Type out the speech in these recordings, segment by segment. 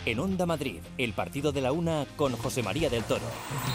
En Onda Madrid, el partido de la una con José María del Toro.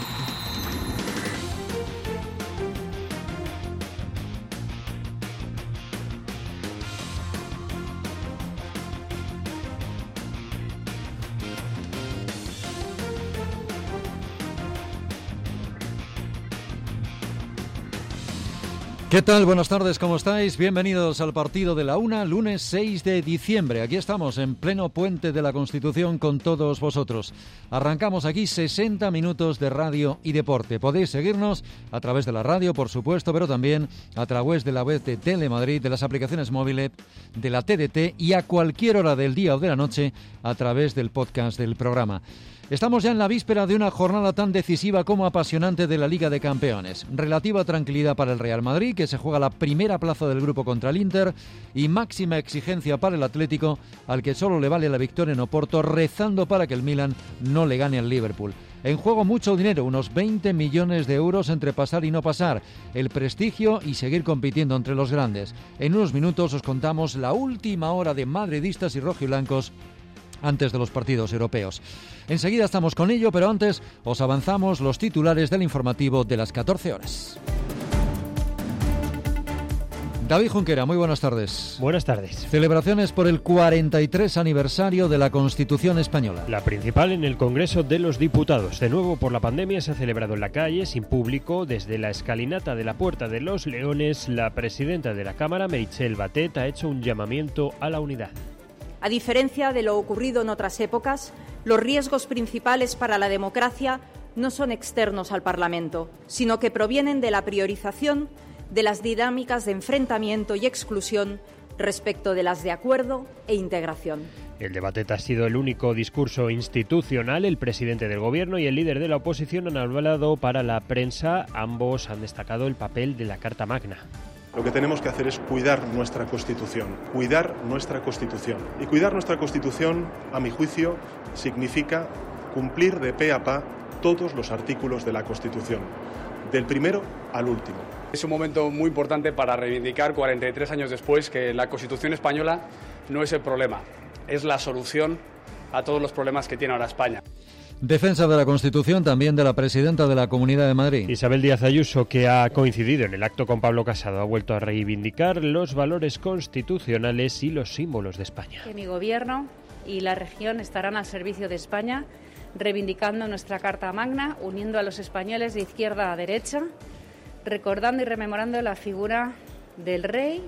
¿Qué tal? Buenas tardes, ¿cómo estáis? Bienvenidos al partido de la una, lunes 6 de diciembre. Aquí estamos en pleno puente de la Constitución con todos vosotros. Arrancamos aquí 60 minutos de radio y deporte. Podéis seguirnos a través de la radio, por supuesto, pero también a través de la web de Telemadrid, de las aplicaciones móviles, de la TDT y a cualquier hora del día o de la noche a través del podcast del programa. Estamos ya en la víspera de una jornada tan decisiva como apasionante de la Liga de Campeones. Relativa tranquilidad para el Real Madrid, que se juega la primera plaza del grupo contra el Inter, y máxima exigencia para el Atlético, al que solo le vale la victoria en Oporto, rezando para que el Milan no le gane al Liverpool. En juego mucho dinero, unos 20 millones de euros entre pasar y no pasar, el prestigio y seguir compitiendo entre los grandes. En unos minutos os contamos la última hora de madridistas y rojiblancos antes de los partidos europeos. Enseguida estamos con ello, pero antes os avanzamos los titulares del informativo de las 14 horas. David Junquera, muy buenas tardes. Buenas tardes. Celebraciones por el 43 aniversario de la Constitución española. La principal en el Congreso de los Diputados. De nuevo, por la pandemia, se ha celebrado en la calle, sin público. Desde la escalinata de la Puerta de los Leones, la presidenta de la Cámara, Meritxell Batet, ha hecho un llamamiento a la unidad. A diferencia de lo ocurrido en otras épocas, los riesgos principales para la democracia no son externos al Parlamento, sino que provienen de la priorización de las dinámicas de enfrentamiento y exclusión respecto de las de acuerdo e integración. El debate ha sido el único discurso institucional. El presidente del Gobierno y el líder de la oposición han hablado para la prensa. Ambos han destacado el papel de la Carta Magna. Lo que tenemos que hacer es cuidar nuestra Constitución. Y cuidar nuestra Constitución, a mi juicio, significa cumplir de pe a pa todos los artículos de la Constitución, del primero al último. Es un momento muy importante para reivindicar, 43 años después, que la Constitución española no es el problema, es la solución a todos los problemas que tiene ahora España. Defensa de la Constitución también de la presidenta de la Comunidad de Madrid. Isabel Díaz Ayuso, que ha coincidido en el acto con Pablo Casado, ha vuelto a reivindicar los valores constitucionales y los símbolos de España. Que mi gobierno y la región estarán al servicio de España, reivindicando nuestra Carta Magna, uniendo a los españoles de izquierda a derecha, recordando y rememorando la figura del rey,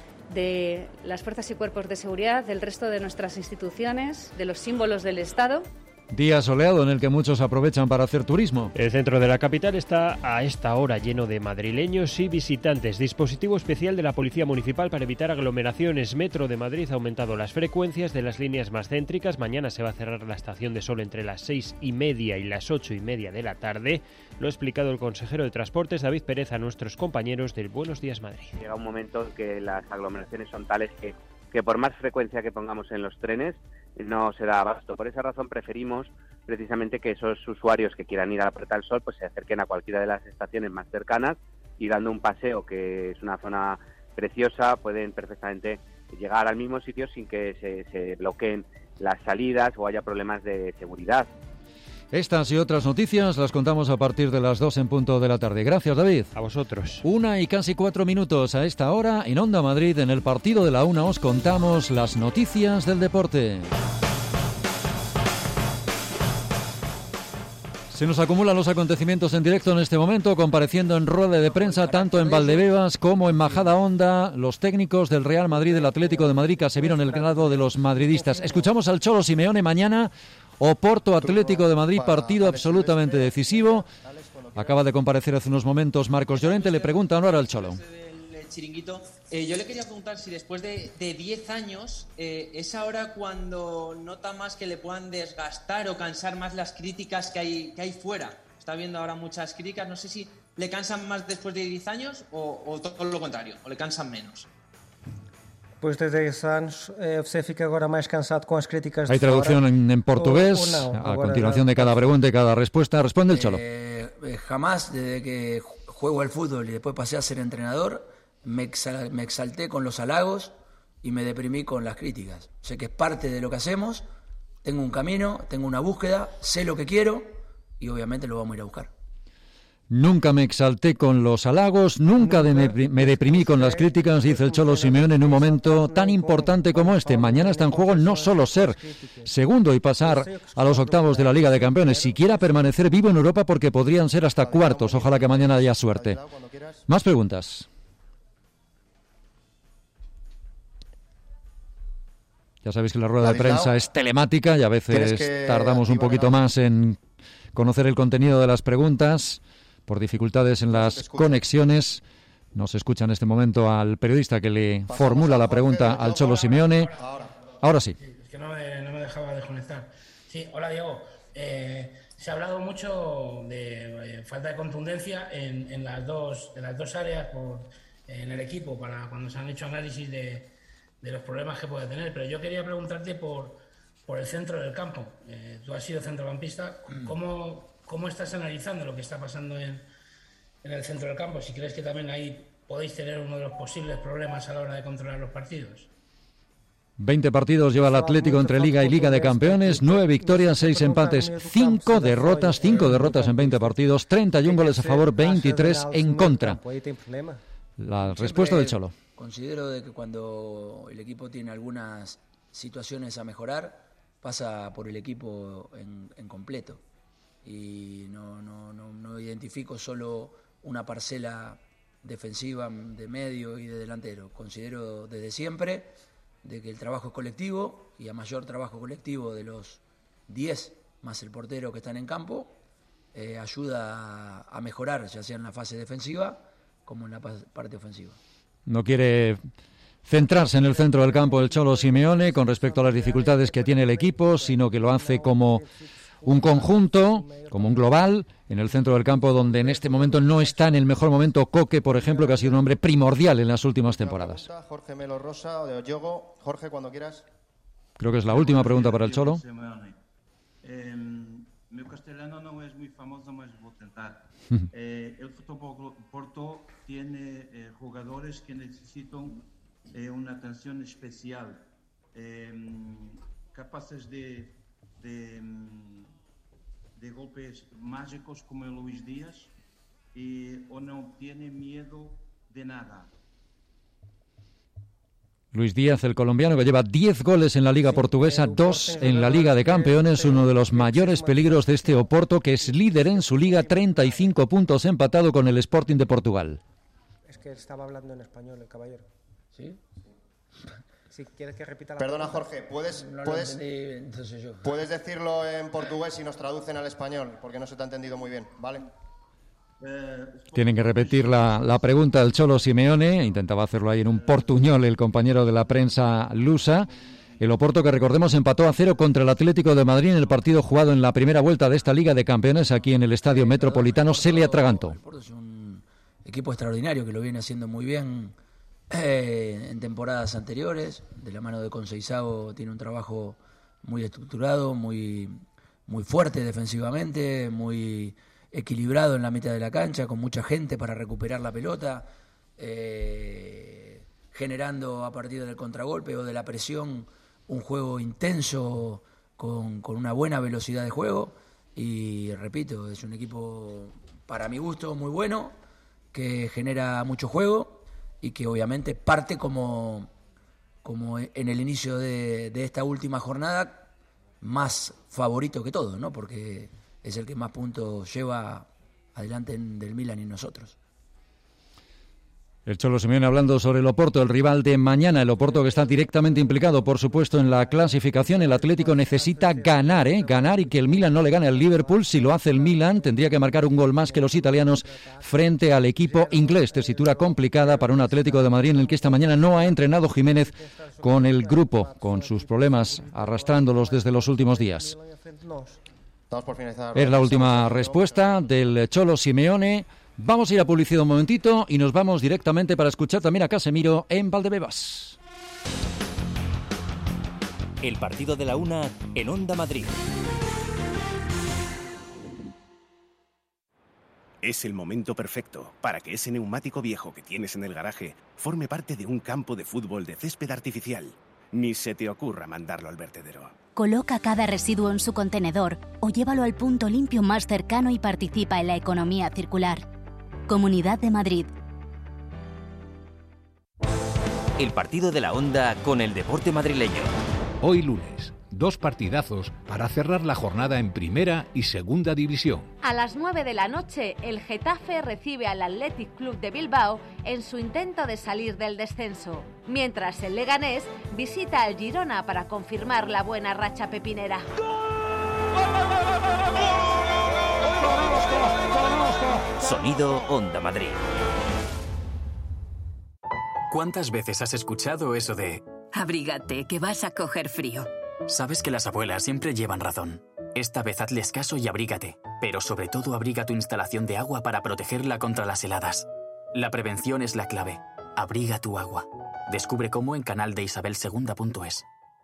de las fuerzas y cuerpos de seguridad, del resto de nuestras instituciones, de los símbolos del Estado. Día soleado en el que muchos aprovechan para hacer turismo. El centro de la capital está a esta hora lleno de madrileños y visitantes. Dispositivo especial de la Policía Municipal para evitar aglomeraciones. Metro de Madrid ha aumentado las frecuencias de las líneas más céntricas. Mañana se va a cerrar la Estación de Sol entre las 6:30 y las 8:30 de la tarde. Lo ha explicado el consejero de Transportes, David Pérez, a nuestros compañeros del Buenos Días Madrid. Llega un momento en que las aglomeraciones son tales que por más frecuencia que pongamos en los trenes no se da abasto. Por esa razón preferimos precisamente que esos usuarios que quieran ir a la Puerta del Sol pues se acerquen a cualquiera de las estaciones más cercanas y dando un paseo, que es una zona preciosa, pueden perfectamente llegar al mismo sitio sin que se bloqueen las salidas o haya problemas de seguridad. Estas y otras noticias las contamos a partir de las 2 en punto de la tarde. Gracias, David. A vosotros. 1:04 a esta hora en Onda Madrid. En el partido de la una os contamos las noticias del deporte. Se nos acumulan los acontecimientos en directo en este momento, compareciendo en rueda de prensa tanto en Valdebebas como en Majadahonda, los técnicos del Real Madrid y del Atlético de Madrid que se vieron el grado de los madridistas. Escuchamos al Cholo Simeone mañana. Oporto Atlético de Madrid, partido absolutamente decisivo. Acaba de comparecer hace unos momentos Marcos Llorente, le preguntan ahora al Cholo. Chiringuito, yo le quería preguntar si después de 10 años es ahora cuando nota más que le puedan desgastar o cansar más las críticas que hay fuera. Está viendo ahora muchas críticas, no sé si le cansan más después de 10 años o todo lo contrario, o le cansan menos. Depois de 10 anos, você fica agora mais cansado com as críticas. Hay traducción en portugués, a continuación de cada pregunta y cada respuesta. Responde el Cholo. Jamás, desde que juego al fútbol y después pasé a ser entrenador, me exalté con los halagos y me deprimí con las críticas. Sé que es parte de lo que hacemos, tengo un camino, tengo una búsqueda, sé lo que quiero y obviamente lo vamos a ir a buscar. Nunca me exalté con los halagos, nunca me deprimí con las críticas, dice el Cholo Simeone en un momento tan importante como este. Mañana está en juego no solo ser segundo y pasar a los octavos de la Liga de Campeones, siquiera permanecer vivo en Europa, porque podrían ser hasta cuartos. Ojalá que mañana haya suerte. Más preguntas. Ya sabéis que la rueda de prensa es telemática y a veces tardamos un poquito más en conocer el contenido de las preguntas por dificultades en las conexiones. Nos escucha en este momento al periodista que le formula la pregunta al Cholo Simeone. Ahora sí. Es que no me dejaba desconectar. Sí, hola Diego. Se ha hablado mucho de falta de contundencia en las dos áreas en el equipo para cuando se han hecho análisis de los problemas que puede tener. Pero yo quería preguntarte por el centro del campo. Tú has sido centrocampista. ¿Cómo estás analizando lo que está pasando en el centro del campo? Si crees que también ahí podéis tener uno de los posibles problemas a la hora de controlar los partidos. 20 partidos lleva el Atlético entre Liga y Liga de Campeones, 9 victorias, 6 empates, 5 derrotas en 20 partidos, 31 goles a favor, 23 en contra. La respuesta del Cholo. Considero de que cuando el equipo tiene algunas situaciones a mejorar, pasa por el equipo en completo. Y no identifico solo una parcela defensiva de medio y de delantero. Considero desde siempre de que el trabajo es colectivo, y a mayor trabajo colectivo de los 10 más el portero que están en campo, ayuda a mejorar, ya sea en la fase defensiva como en la parte ofensiva. No quiere centrarse en el centro del campo el Cholo Simeone con respecto a las dificultades que tiene el equipo, sino que lo hace como un conjunto, como un global, en el centro del campo, donde en este momento no está en el mejor momento Coque, por ejemplo, que ha sido un hombre primordial en las últimas temporadas. Jorge Melo Rosa o de Oyogo. Jorge, cuando quieras. Creo que es la última pregunta para el Cholo. Mi castellano no es muy famoso, mas voy a intentar. El Fútbol Porto tiene jugadores que necesitan una atención especial, capaces de golpes mágicos como el Luis Díaz, o no tiene miedo de nada. Luis Díaz, el colombiano, que lleva 10 goles en la Liga Portuguesa, 2 en la Liga de Campeones, uno de los mayores peligros de este Oporto, que es líder en su liga, 35 puntos, empatado con el Sporting de Portugal. Es que estaba hablando en español el caballero. ¿Sí? Si quieres que repita la Perdona, pregunta. Jorge, ¿puedes yo. puedes decirlo en portugués y nos traducen al español? Porque no se te ha entendido muy bien, ¿vale? Tienen que repetir la pregunta del Cholo Simeone. Intentaba hacerlo ahí en un portuñol el compañero de la prensa lusa. El Oporto, que recordemos, empató a 0 contra el Atlético de Madrid en el partido jugado en la primera vuelta de esta Liga de Campeones aquí en el Estadio Metropolitano. Se le atragantó. El Oporto es un equipo extraordinario que lo viene haciendo muy bien en temporadas anteriores. De la mano de Conceição tiene un trabajo muy estructurado, muy fuerte defensivamente, muy equilibrado en la mitad de la cancha, con mucha gente para recuperar la pelota, generando a partir del contragolpe o de la presión un juego intenso con una buena velocidad de juego. Y repito, es un equipo para mi gusto muy bueno, que genera mucho juego y que obviamente parte como en el inicio de esta última jornada más favorito que todo, ¿no? Porque es el que más puntos lleva adelante del Milan y nosotros. El Cholo Simeone hablando sobre el Oporto, el rival de mañana. El Oporto, que está directamente implicado, por supuesto, en la clasificación. El Atlético necesita ganar y que el Milan no le gane al Liverpool. Si lo hace el Milan, tendría que marcar un gol más que los italianos frente al equipo inglés. Tesitura complicada para un Atlético de Madrid en el que esta mañana no ha entrenado Jiménez con el grupo, con sus problemas arrastrándolos desde los últimos días. Es la última respuesta del Cholo Simeone. Vamos a ir a publicidad un momentito y nos vamos directamente para escuchar también a Casemiro en Valdebebas. El partido de la una en Onda Madrid. Es el momento perfecto para que ese neumático viejo que tienes en el garaje forme parte de un campo de fútbol de césped artificial. Ni se te ocurra mandarlo al vertedero. Coloca cada residuo en su contenedor o llévalo al punto limpio más cercano y participa en la economía circular. Comunidad de Madrid. El partido de la Onda con el deporte madrileño. Hoy lunes, 2 partidazos para cerrar la jornada en Primera y Segunda División. A las 9 de la noche, el Getafe recibe al Athletic Club de Bilbao en su intento de salir del descenso, mientras el Leganés visita al Girona para confirmar la buena racha pepinera. Sonido Onda Madrid. ¿Cuántas veces has escuchado eso de abrígate, que vas a coger frío? Sabes que las abuelas siempre llevan razón. Esta vez hazles caso y abrígate, pero sobre todo abriga tu instalación de agua para protegerla contra las heladas. La prevención es la clave. Abriga tu agua. Descubre cómo en canaldeisabelsegunda.es.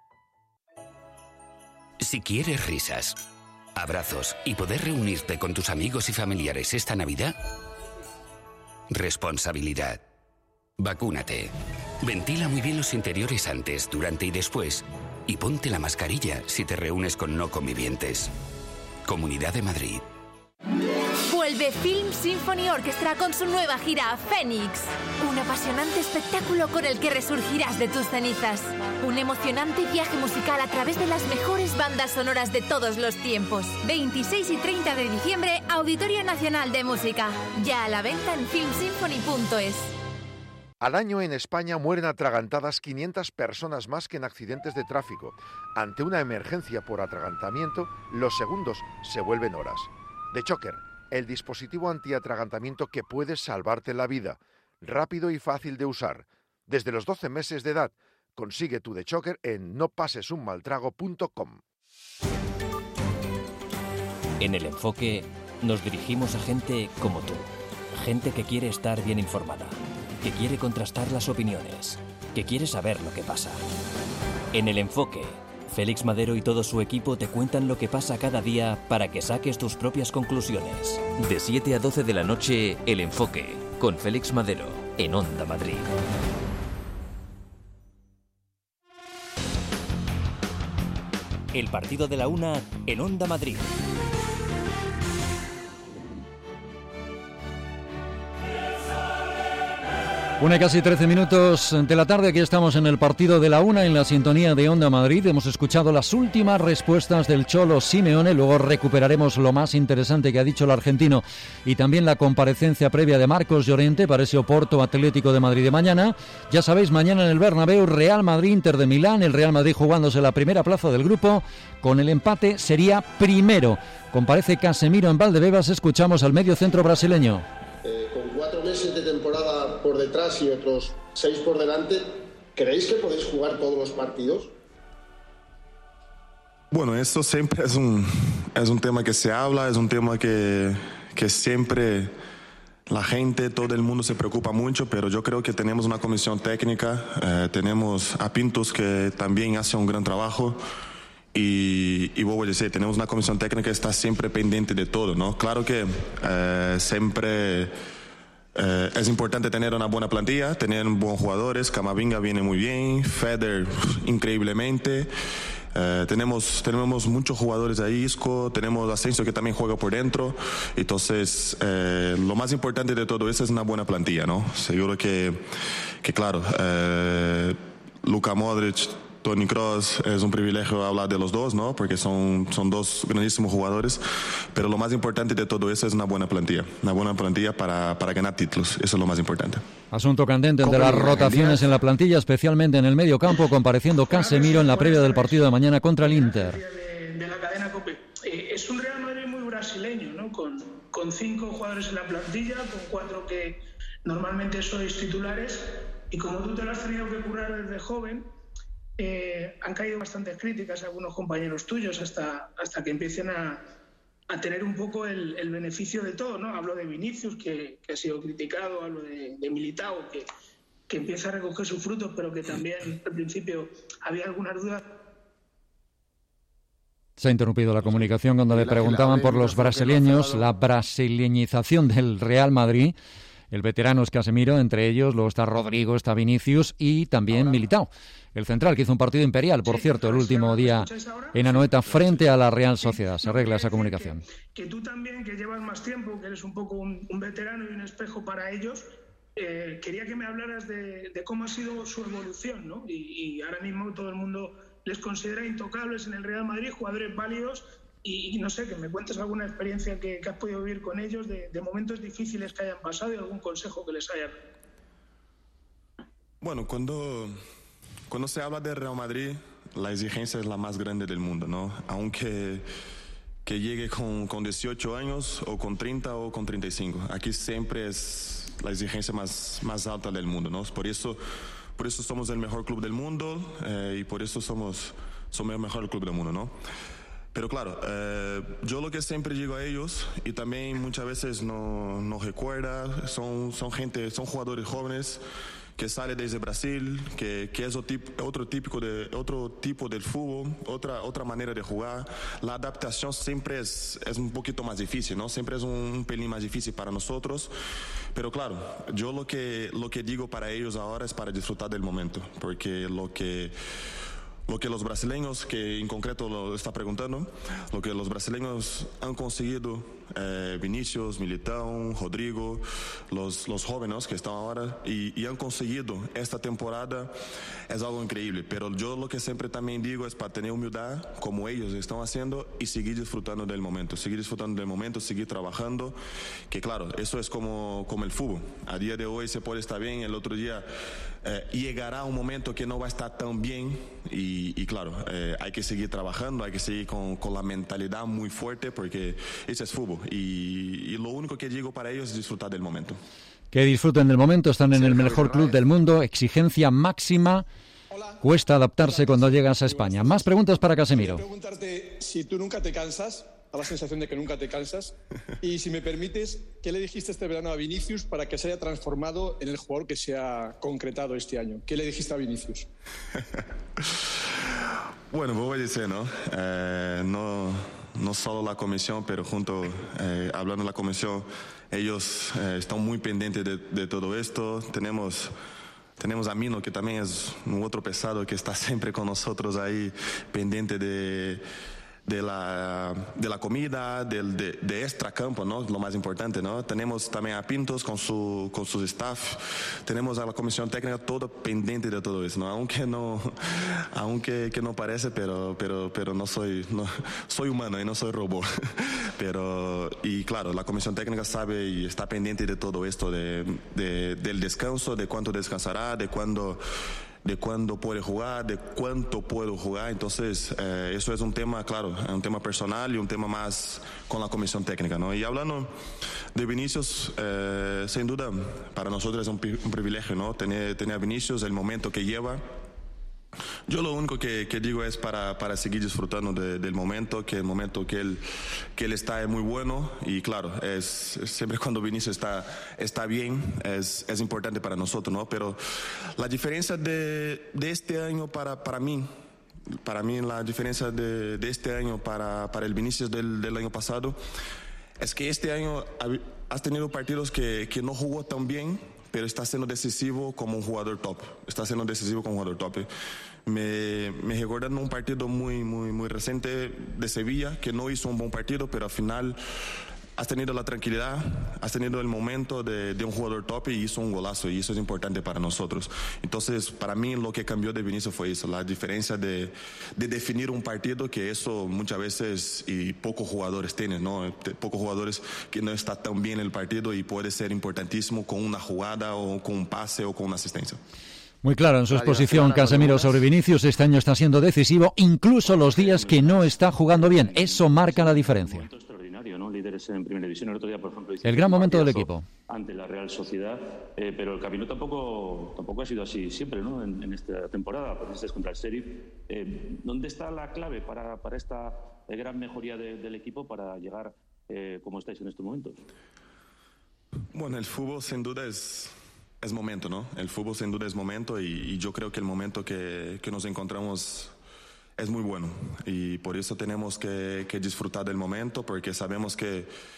Si quieres risas, abrazos y poder reunirte con tus amigos y familiares esta Navidad, responsabilidad. Vacúnate. Ventila muy bien los interiores antes, durante y después. Y ponte la mascarilla si te reúnes con no convivientes. Comunidad de Madrid. Vuelve Film Symphony Orchestra con su nueva gira Fénix. Un apasionante espectáculo con el que resurgirás de tus cenizas. Un emocionante viaje musical a través de las mejores bandas sonoras de todos los tiempos. 26 y 30 de diciembre, Auditorio Nacional de Música. Ya a la venta en filmsymphony.es. Al año en España mueren atragantadas 500 personas más que en accidentes de tráfico. Ante una emergencia por atragantamiento, los segundos se vuelven horas. The Choker, el dispositivo antiatragantamiento que puede salvarte la vida. Rápido y fácil de usar. Desde los 12 meses de edad, consigue tu The Choker en nopasesunmaltrago.com. En El Enfoque nos dirigimos a gente como tú. Gente que quiere estar bien informada, que quiere contrastar las opiniones, que quiere saber lo que pasa. En El Enfoque, Félix Madero y todo su equipo te cuentan lo que pasa cada día para que saques tus propias conclusiones. De 7 a 12 de la noche, El Enfoque, con Félix Madero, en Onda Madrid. El partido de la una en Onda Madrid. Una y casi 13 minutos de la tarde, aquí estamos en el partido de la una en la sintonía de Onda Madrid. Hemos escuchado las últimas respuestas del Cholo Simeone, luego recuperaremos lo más interesante que ha dicho el argentino y también la comparecencia previa de Marcos Llorente para ese Oporto Atlético de Madrid de mañana. Ya sabéis, mañana en el Bernabéu, Real Madrid-Inter de Milán, el Real Madrid jugándose la primera plaza del grupo, con el empate sería primero. Comparece Casemiro en Valdebebas, escuchamos al mediocentro brasileño. Con 4 meses de temporada por detrás y otros 6 por delante, ¿creéis que podéis jugar todos los partidos? Bueno, esto siempre es un tema que se habla, es un tema que siempre la gente, todo el mundo se preocupa mucho, pero yo creo que tenemos una comisión técnica, tenemos a Pintos que también hace un gran trabajo. Y voy a decir, tenemos una comisión técnica que está siempre pendiente de todo, ¿no? Claro que siempre es importante tener una buena plantilla, tener buenos jugadores. Camavinga viene muy bien, Feder increíblemente. Tenemos muchos jugadores ahí, Isco, tenemos Asensio que también juega por dentro. Entonces, lo más importante de todo eso es una buena plantilla, ¿no? Seguro que claro, Luka Modric, Toni Kroos, es un privilegio hablar de los dos, ¿no? Porque son dos grandísimos jugadores, pero lo más importante de todo eso es una buena plantilla para ganar títulos, eso es lo más importante. Asunto candente de las rotaciones en la plantilla, especialmente en el medio campo, compareciendo Casemiro en la previa del partido de mañana contra el Inter. De la cadena COPE. Es un Real Madrid muy brasileño, ¿no? Con 5 jugadores en la plantilla, con 4 que normalmente sois titulares, y como tú te lo has tenido que curar desde joven, han caído bastantes críticas a algunos compañeros tuyos hasta que empiecen a tener un poco el beneficio de todo, ¿no? Hablo de Vinicius, que ha sido criticado, hablo de Militao, que empieza a recoger sus frutos, pero que también al principio había algunas dudas. Se ha interrumpido la comunicación cuando le preguntaban por los brasileños, la brasileñización del Real Madrid. El veterano es Casemiro, entre ellos luego está Rodrigo, está Vinicius y también Militao, el central, que hizo un partido imperial, por cierto, el último día en Anoeta frente a la Real Sociedad. Se arregla esa comunicación. Que tú también, que llevas más tiempo, que eres un poco un veterano y un espejo para ellos, quería que me hablaras de cómo ha sido su evolución, ¿no? Y ahora mismo todo el mundo les considera intocables en el Real Madrid, jugadores válidos, y no sé, que me cuentes alguna experiencia que has podido vivir con ellos, de momentos difíciles que hayan pasado y algún consejo que les hayan. Bueno, cuando se habla de Real Madrid, la exigencia es la más grande del mundo, ¿no? Aunque que llegue con 18 años o con 30 o con 35. Aquí siempre es la exigencia más alta del mundo, ¿no? Por eso somos el mejor club del mundo y por eso somos el mejor club del mundo, ¿no? Pero claro, yo lo que siempre digo a ellos, y también muchas veces no recuerda, son jugadores jóvenes que sale desde Brasil, que es otro tipo del fútbol, otra manera de jugar. La adaptación siempre es un poquito más difícil, ¿no? Siempre es un pelín más difícil para nosotros. Pero claro, yo lo que digo para ellos ahora es para disfrutar del momento, porque lo que los brasileños, que en concreto lo está preguntando, lo que los brasileños han conseguido, Vinicius, Militão, Rodrigo, los jóvenes que están ahora y han conseguido esta temporada, es algo increíble. Pero yo lo que siempre también digo es para tener humildad, como ellos están haciendo, y seguir disfrutando del momento, seguir trabajando, que claro, eso es como el fútbol. A día de hoy se puede estar bien, el otro día llegará un momento que no va a estar tan bien y claro, hay que seguir trabajando, hay que seguir con la mentalidad muy fuerte, porque ese es fútbol y lo único que digo para ellos es disfrutar del momento. Que disfruten del momento, están en el mejor club del mundo, exigencia máxima, cuesta adaptarse cuando llegas a España. Más preguntas para Casemiro. Quiero preguntarte si tú nunca te cansas, da la sensación de que nunca te cansas, y si me permites, ¿qué le dijiste este verano a Vinicius para que se haya transformado en el jugador que se ha concretado este año? ¿Qué le dijiste a Vinicius? Bueno, voy a decir, ¿no? No solo la comisión, pero hablando de la comisión, ellos están muy pendientes de todo esto. Tenemos a Mino, que también es un otro pesado que está siempre con nosotros ahí, pendiente de la comida, de extracampo, ¿no? Lo más importante, ¿no? Tenemos también a Pintos con sus staff, tenemos a la comisión técnica toda pendiente de todo eso, ¿no? Aunque no parece, pero no soy humano y no soy robot. Y claro, la comisión técnica sabe y está pendiente de todo esto, del descanso, de cuánto descansará, de cuándo puede jugar, de cuánto puedo jugar. Entonces, eso es un tema, claro, un tema personal y un tema más con la comisión técnica, ¿no? Y hablando de Vinicius, sin duda, para nosotros es un privilegio, ¿no? Tener a Vinicius, el momento que lleva. Yo lo único que digo es para seguir disfrutando del momento, que el momento que él está es muy bueno, y claro, siempre cuando Vinicius está bien es importante para nosotros, ¿no? Pero la diferencia de este año para mí la diferencia de este año para el Vinicius del año pasado es que este año has tenido partidos que no jugó tan bien, pero está siendo decisivo como un jugador top. Me recordando un partido muy reciente de Sevilla, que no hizo un buen partido, pero al final has tenido la tranquilidad, has tenido el momento de un jugador top y hizo un golazo, y eso es importante para nosotros. Entonces, para mí lo que cambió de Vinicius fue eso, la diferencia de definir un partido, que eso muchas veces y pocos jugadores tienen, ¿no? Pocos jugadores que no está tan bien en el partido y puede ser importantísimo con una jugada o con un pase o con una asistencia. Muy claro en su exposición Casemiro sobre Vinicius. Este año está siendo decisivo, incluso los días que no está jugando bien. Eso marca la diferencia. Extraordinario, ¿no? Líderes en primera división. El otro día, por ejemplo, el gran momento del equipo ante la Real Sociedad, pero el camino tampoco ha sido así siempre, ¿no? En esta temporada, pues contra el Sheriff. ¿Dónde está la clave para esta gran mejoría del equipo para llegar como estáis en estos momentos? Bueno, el fútbol sin duda es momento, ¿no? El fútbol sin duda es momento, y yo creo que el momento que nos encontramos es muy bueno, y por eso tenemos que disfrutar del momento, porque sabemos que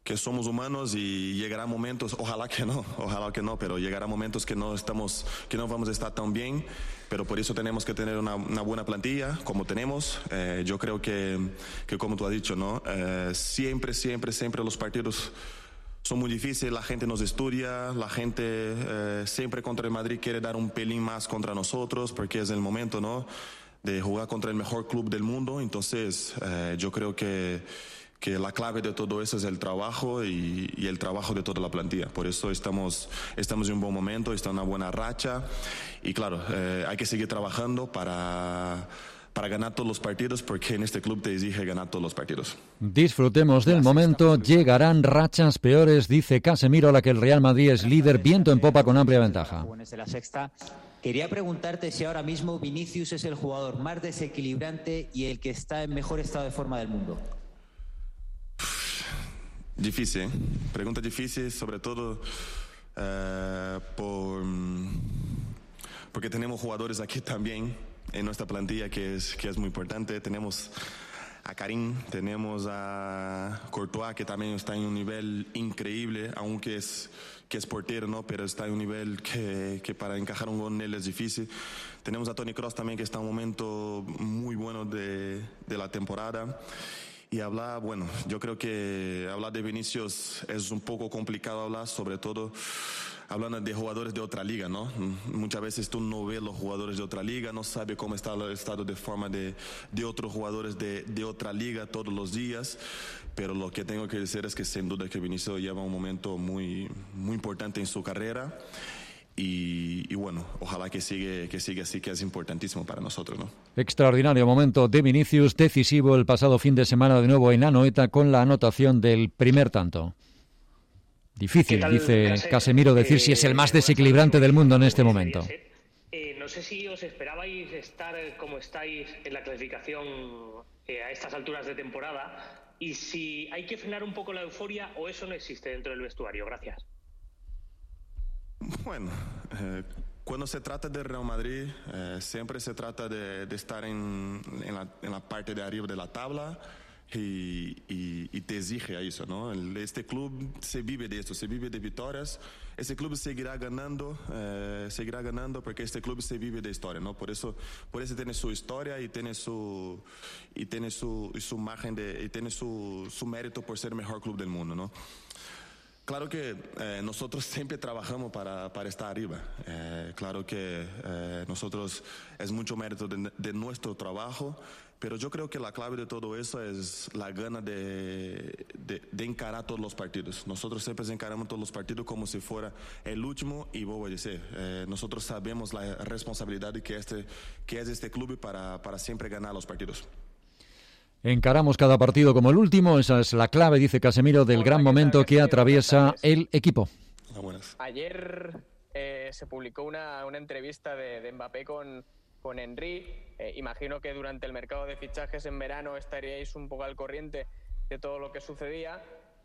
somos humanos y llegará momentos, ojalá que no, pero llegará momentos que no vamos a estar tan bien, pero por eso tenemos que tener una buena plantilla como tenemos. Yo creo que como tú has dicho, ¿no? Siempre los partidos son muy difíciles, la gente nos estudia, la gente siempre contra el Madrid quiere dar un pelín más contra nosotros porque es el momento, ¿no? De jugar contra el mejor club del mundo. Entonces yo creo que la clave de todo eso es el trabajo y el trabajo de toda la plantilla. Por eso estamos en un buen momento, está en una buena racha y claro, hay que seguir trabajando para ganar todos los partidos, porque en este club te exige ganar todos los partidos. Disfrutemos del momento, llegarán rachas peores, dice Casemiro, a la que el Real Madrid es líder, viento en popa con amplia ventaja. De la sexta. Quería preguntarte si ahora mismo Vinicius es el jugador más desequilibrante y el que está en mejor estado de forma del mundo. Difícil, ¿eh? Pregunta difícil, sobre todo porque tenemos jugadores aquí también en nuestra plantilla que es muy importante. Tenemos a Karim, tenemos a Courtois, que también está en un nivel increíble, aunque es portero, ¿no? Pero está en un nivel que para encajar un gol en él es difícil. Tenemos a Toni Kroos también, que está en un momento muy bueno de la temporada. Y yo creo que hablar de Vinicius es un poco complicado hablar, sobre todo hablando de jugadores de otra liga, ¿no? Muchas veces tú no ves los jugadores de otra liga, no sabes cómo está el estado de forma de otros jugadores de otra liga todos los días, pero lo que tengo que decir es que sin duda que Vinicius lleva un momento muy, muy importante en su carrera. Y bueno, ojalá que siga así, que es importantísimo para nosotros, ¿no? Extraordinario momento de Vinicius, decisivo el pasado fin de semana de nuevo en Anoeta con la anotación del primer tanto. Difícil, dice Casemiro, decir si es el más desequilibrante del mundo en este momento. No sé si os esperabais estar como estáis en la clasificación a estas alturas de temporada y si hay que frenar un poco la euforia o eso no existe dentro del vestuario. Gracias. Bueno, cuando se trata del Real Madrid, siempre se trata de estar en la parte de arriba de la tabla y te exige a eso, ¿no? Este club se vive de esto, se vive de victorias. Este club seguirá ganando porque este club se vive de historia, ¿no? Por eso tiene su historia y tiene su margen y tiene su mérito por ser el mejor club del mundo, ¿no? Claro que nosotros siempre trabajamos para estar arriba. Claro que nosotros es mucho mérito de nuestro trabajo, pero yo creo que la clave de todo eso es la gana de encarar todos los partidos. Nosotros siempre encaramos todos los partidos como si fuera el último y voy a decir, nosotros sabemos la responsabilidad que es este club para siempre ganar los partidos. Encaramos cada partido como el último, esa es la clave, dice Casemiro, del gran momento que atraviesa el equipo. Ayer se publicó una entrevista de Mbappé con Henry. Imagino que durante el mercado de fichajes en verano estaríais un poco al corriente de todo lo que sucedía.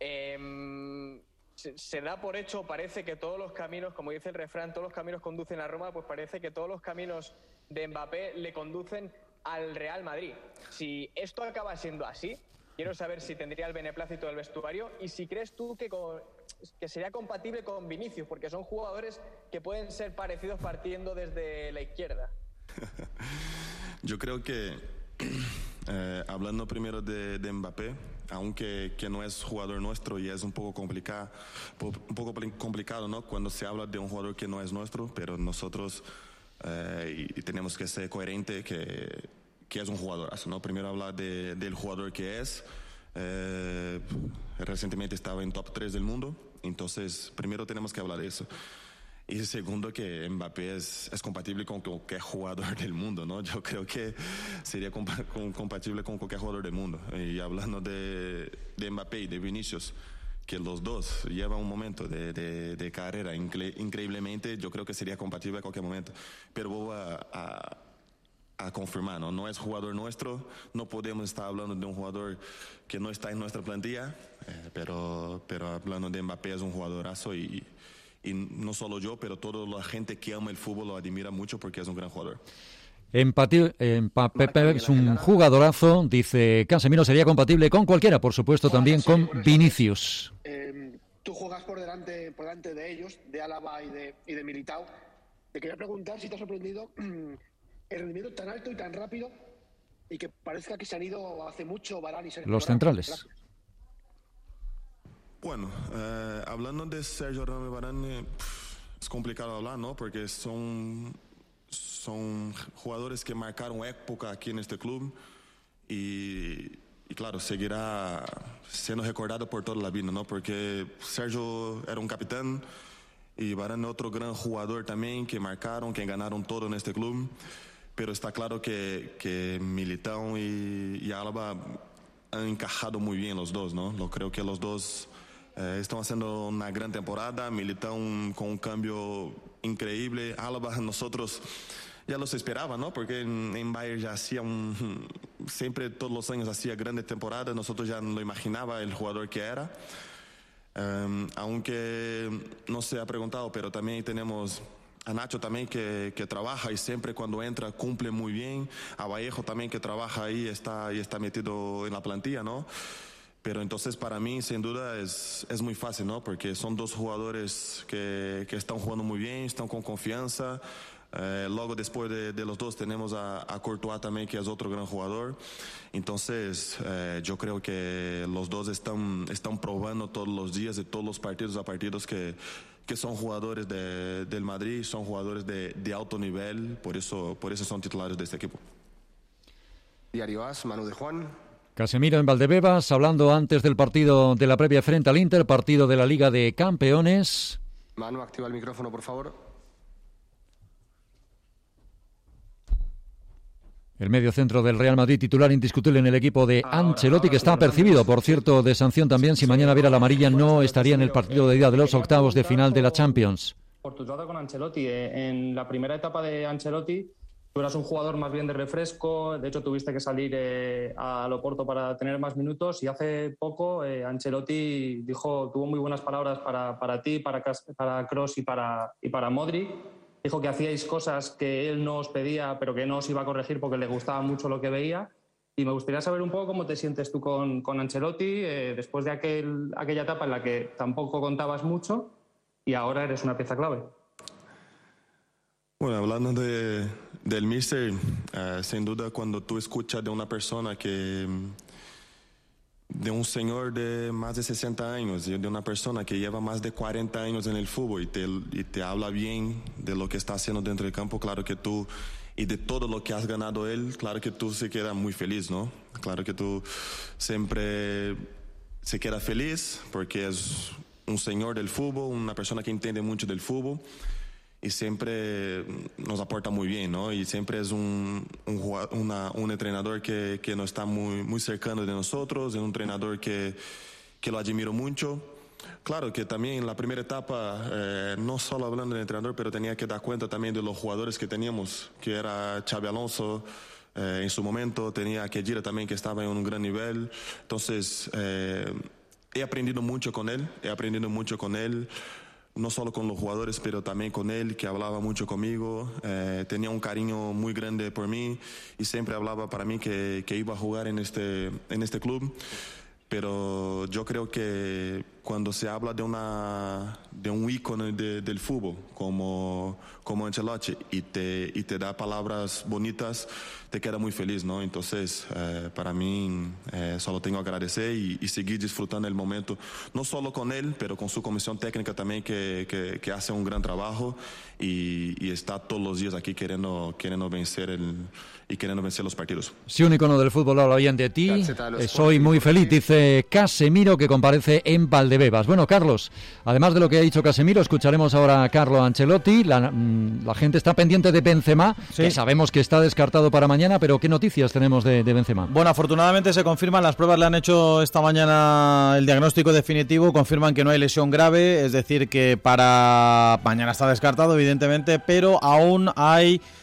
Se da por hecho, parece que todos los caminos, como dice el refrán, todos los caminos conducen a Roma, pues parece que todos los caminos de Mbappé le conducen al Real Madrid. Si esto acaba siendo así, quiero saber si tendría el beneplácito del vestuario y si crees tú que sería compatible con Vinicius, porque son jugadores que pueden ser parecidos partiendo desde la izquierda. Yo creo que hablando primero de Mbappé, aunque que no es jugador nuestro y es un poco complicado, ¿no? Cuando se habla de un jugador que no es nuestro, pero nosotros y tenemos que ser coherentes que es un jugadorazo, ¿no? Primero hablar del jugador que es. Recientemente estaba en top 3 del mundo, entonces primero tenemos que hablar de eso. Y segundo, que Mbappé es compatible con cualquier jugador del mundo, ¿no? Yo creo que sería compatible con cualquier jugador del mundo. Y hablando de Mbappé y de Vinicius, que los dos llevan un momento de carrera increíblemente, yo creo que sería compatible a cualquier momento. Pero voy a confirmar, ¿no? No es jugador nuestro, no podemos estar hablando de un jugador que no está en nuestra plantilla, pero hablando de Mbappé es un jugadorazo y no solo yo, pero toda la gente que ama el fútbol lo admira mucho porque es un gran jugador. Mbappé es un jugadorazo, dice Casemiro, sería compatible con cualquiera, por supuesto también con Vinicius. tú juegas por delante de ellos, de Álava y de Militao. Te quería preguntar si te ha sorprendido el rendimiento tan alto y tan rápido y que parezca que se han ido hace mucho Varane y Sergio. Los centrales. Gracias. Bueno, hablando de Sergio Ramos y Varane, es complicado hablar, ¿no? Porque son jugadores que marcaron época aquí en este club y claro, seguirá siendo recordado por toda la vida, ¿no? Porque Sergio era un capitán y Varane otro gran jugador también que marcaron, que ganaron todo en este club. Pero está claro que Militão y Álava han encajado muy bien los dos, ¿no? Yo creo que los dos están haciendo una gran temporada. Militão con un cambio increíble. Álava nosotros ya los esperaba, ¿no? Porque en Bayern ya hacía siempre todos los años hacía grandes temporadas. Nosotros ya no lo imaginaba el jugador que era. Aunque no se ha preguntado, pero también tenemos a Nacho también que trabaja y siempre cuando entra cumple muy bien. A Vallejo también que trabaja ahí y está metido en la plantilla, ¿no? Pero entonces para mí sin duda es muy fácil, ¿no? Porque son dos jugadores que están jugando muy bien, están con confianza. Luego después de los dos tenemos a Courtois también, que es otro gran jugador. Entonces yo creo que los dos están probando todos los días de todos los partidos a partidos que son jugadores del Madrid, son jugadores de alto nivel, por eso son titulares de este equipo. Diario AS, Manu de Juan. Casemiro en Valdebebas, hablando antes del partido de la previa frente al Inter, partido de la Liga de Campeones. Manu, activa el micrófono, por favor. El mediocentro del Real Madrid, titular indiscutible en el equipo de Ancelotti, que está apercibido, por cierto, de sanción también. Si mañana viera la amarilla, no estaría en el partido de ida de los octavos de final de la Champions. Por tu trato con Ancelotti, en la primera etapa de Ancelotti, tú eras un jugador más bien de refresco. De hecho, tuviste que salir a Loporto para tener más minutos. Y hace poco Ancelotti tuvo muy buenas palabras para ti, para Kroos y para Modric. Dijo que hacíais cosas que él no os pedía, pero que no os iba a corregir porque le gustaba mucho lo que veía. Y me gustaría saber un poco cómo te sientes tú con Ancelotti después de aquella etapa en la que tampoco contabas mucho y ahora eres una pieza clave. Bueno, hablando del míster, sin duda cuando tú escuchas de una persona de un señor de más de 60 años, de una persona que lleva más de 40 años en el fútbol y te habla bien de lo que está haciendo dentro del campo, claro que tú, y de todo lo que has ganado él, claro que tú se queda muy feliz, ¿no? Claro que tú siempre se queda feliz porque es un señor del fútbol, una persona que entiende mucho del fútbol y siempre nos aporta muy bien, ¿no? Y siempre es un entrenador que no está muy cercano de nosotros, es un entrenador que lo admiro mucho. Claro que también en la primera etapa, no solo hablando del entrenador, pero tenía que dar cuenta también de los jugadores que teníamos, que era Xabi Alonso en su momento, tenía a Khedira también que estaba en un gran nivel. Entonces, he aprendido mucho con él, no solo con los jugadores, pero también con él, que hablaba mucho conmigo, tenía un cariño muy grande por mí y siempre hablaba para mí que iba a jugar en este club. Pero yo creo que cuando se habla de un ícono del fútbol como Ancelotti y te da palabras bonitas, te queda muy feliz, ¿no? Entonces, para mí, solo tengo que agradecer y seguir disfrutando el momento, no solo con él, pero con su comisión técnica también, que hace un gran trabajo y está todos los días aquí queriendo vencer los partidos. Si un icono del fútbol habla bien de ti, soy muy feliz, dice Casemiro, que comparece en Valdebebas. Bueno, Carlos, además de lo que ha dicho Casemiro, escucharemos ahora a Carlo Ancelotti. La gente está pendiente de Benzema, sí, que sabemos que está descartado para mañana, pero ¿qué noticias tenemos de Benzema? Bueno, afortunadamente se confirman, las pruebas le han hecho esta mañana el diagnóstico definitivo, confirman que no hay lesión grave, es decir, que para mañana está descartado, evidentemente, pero aún hay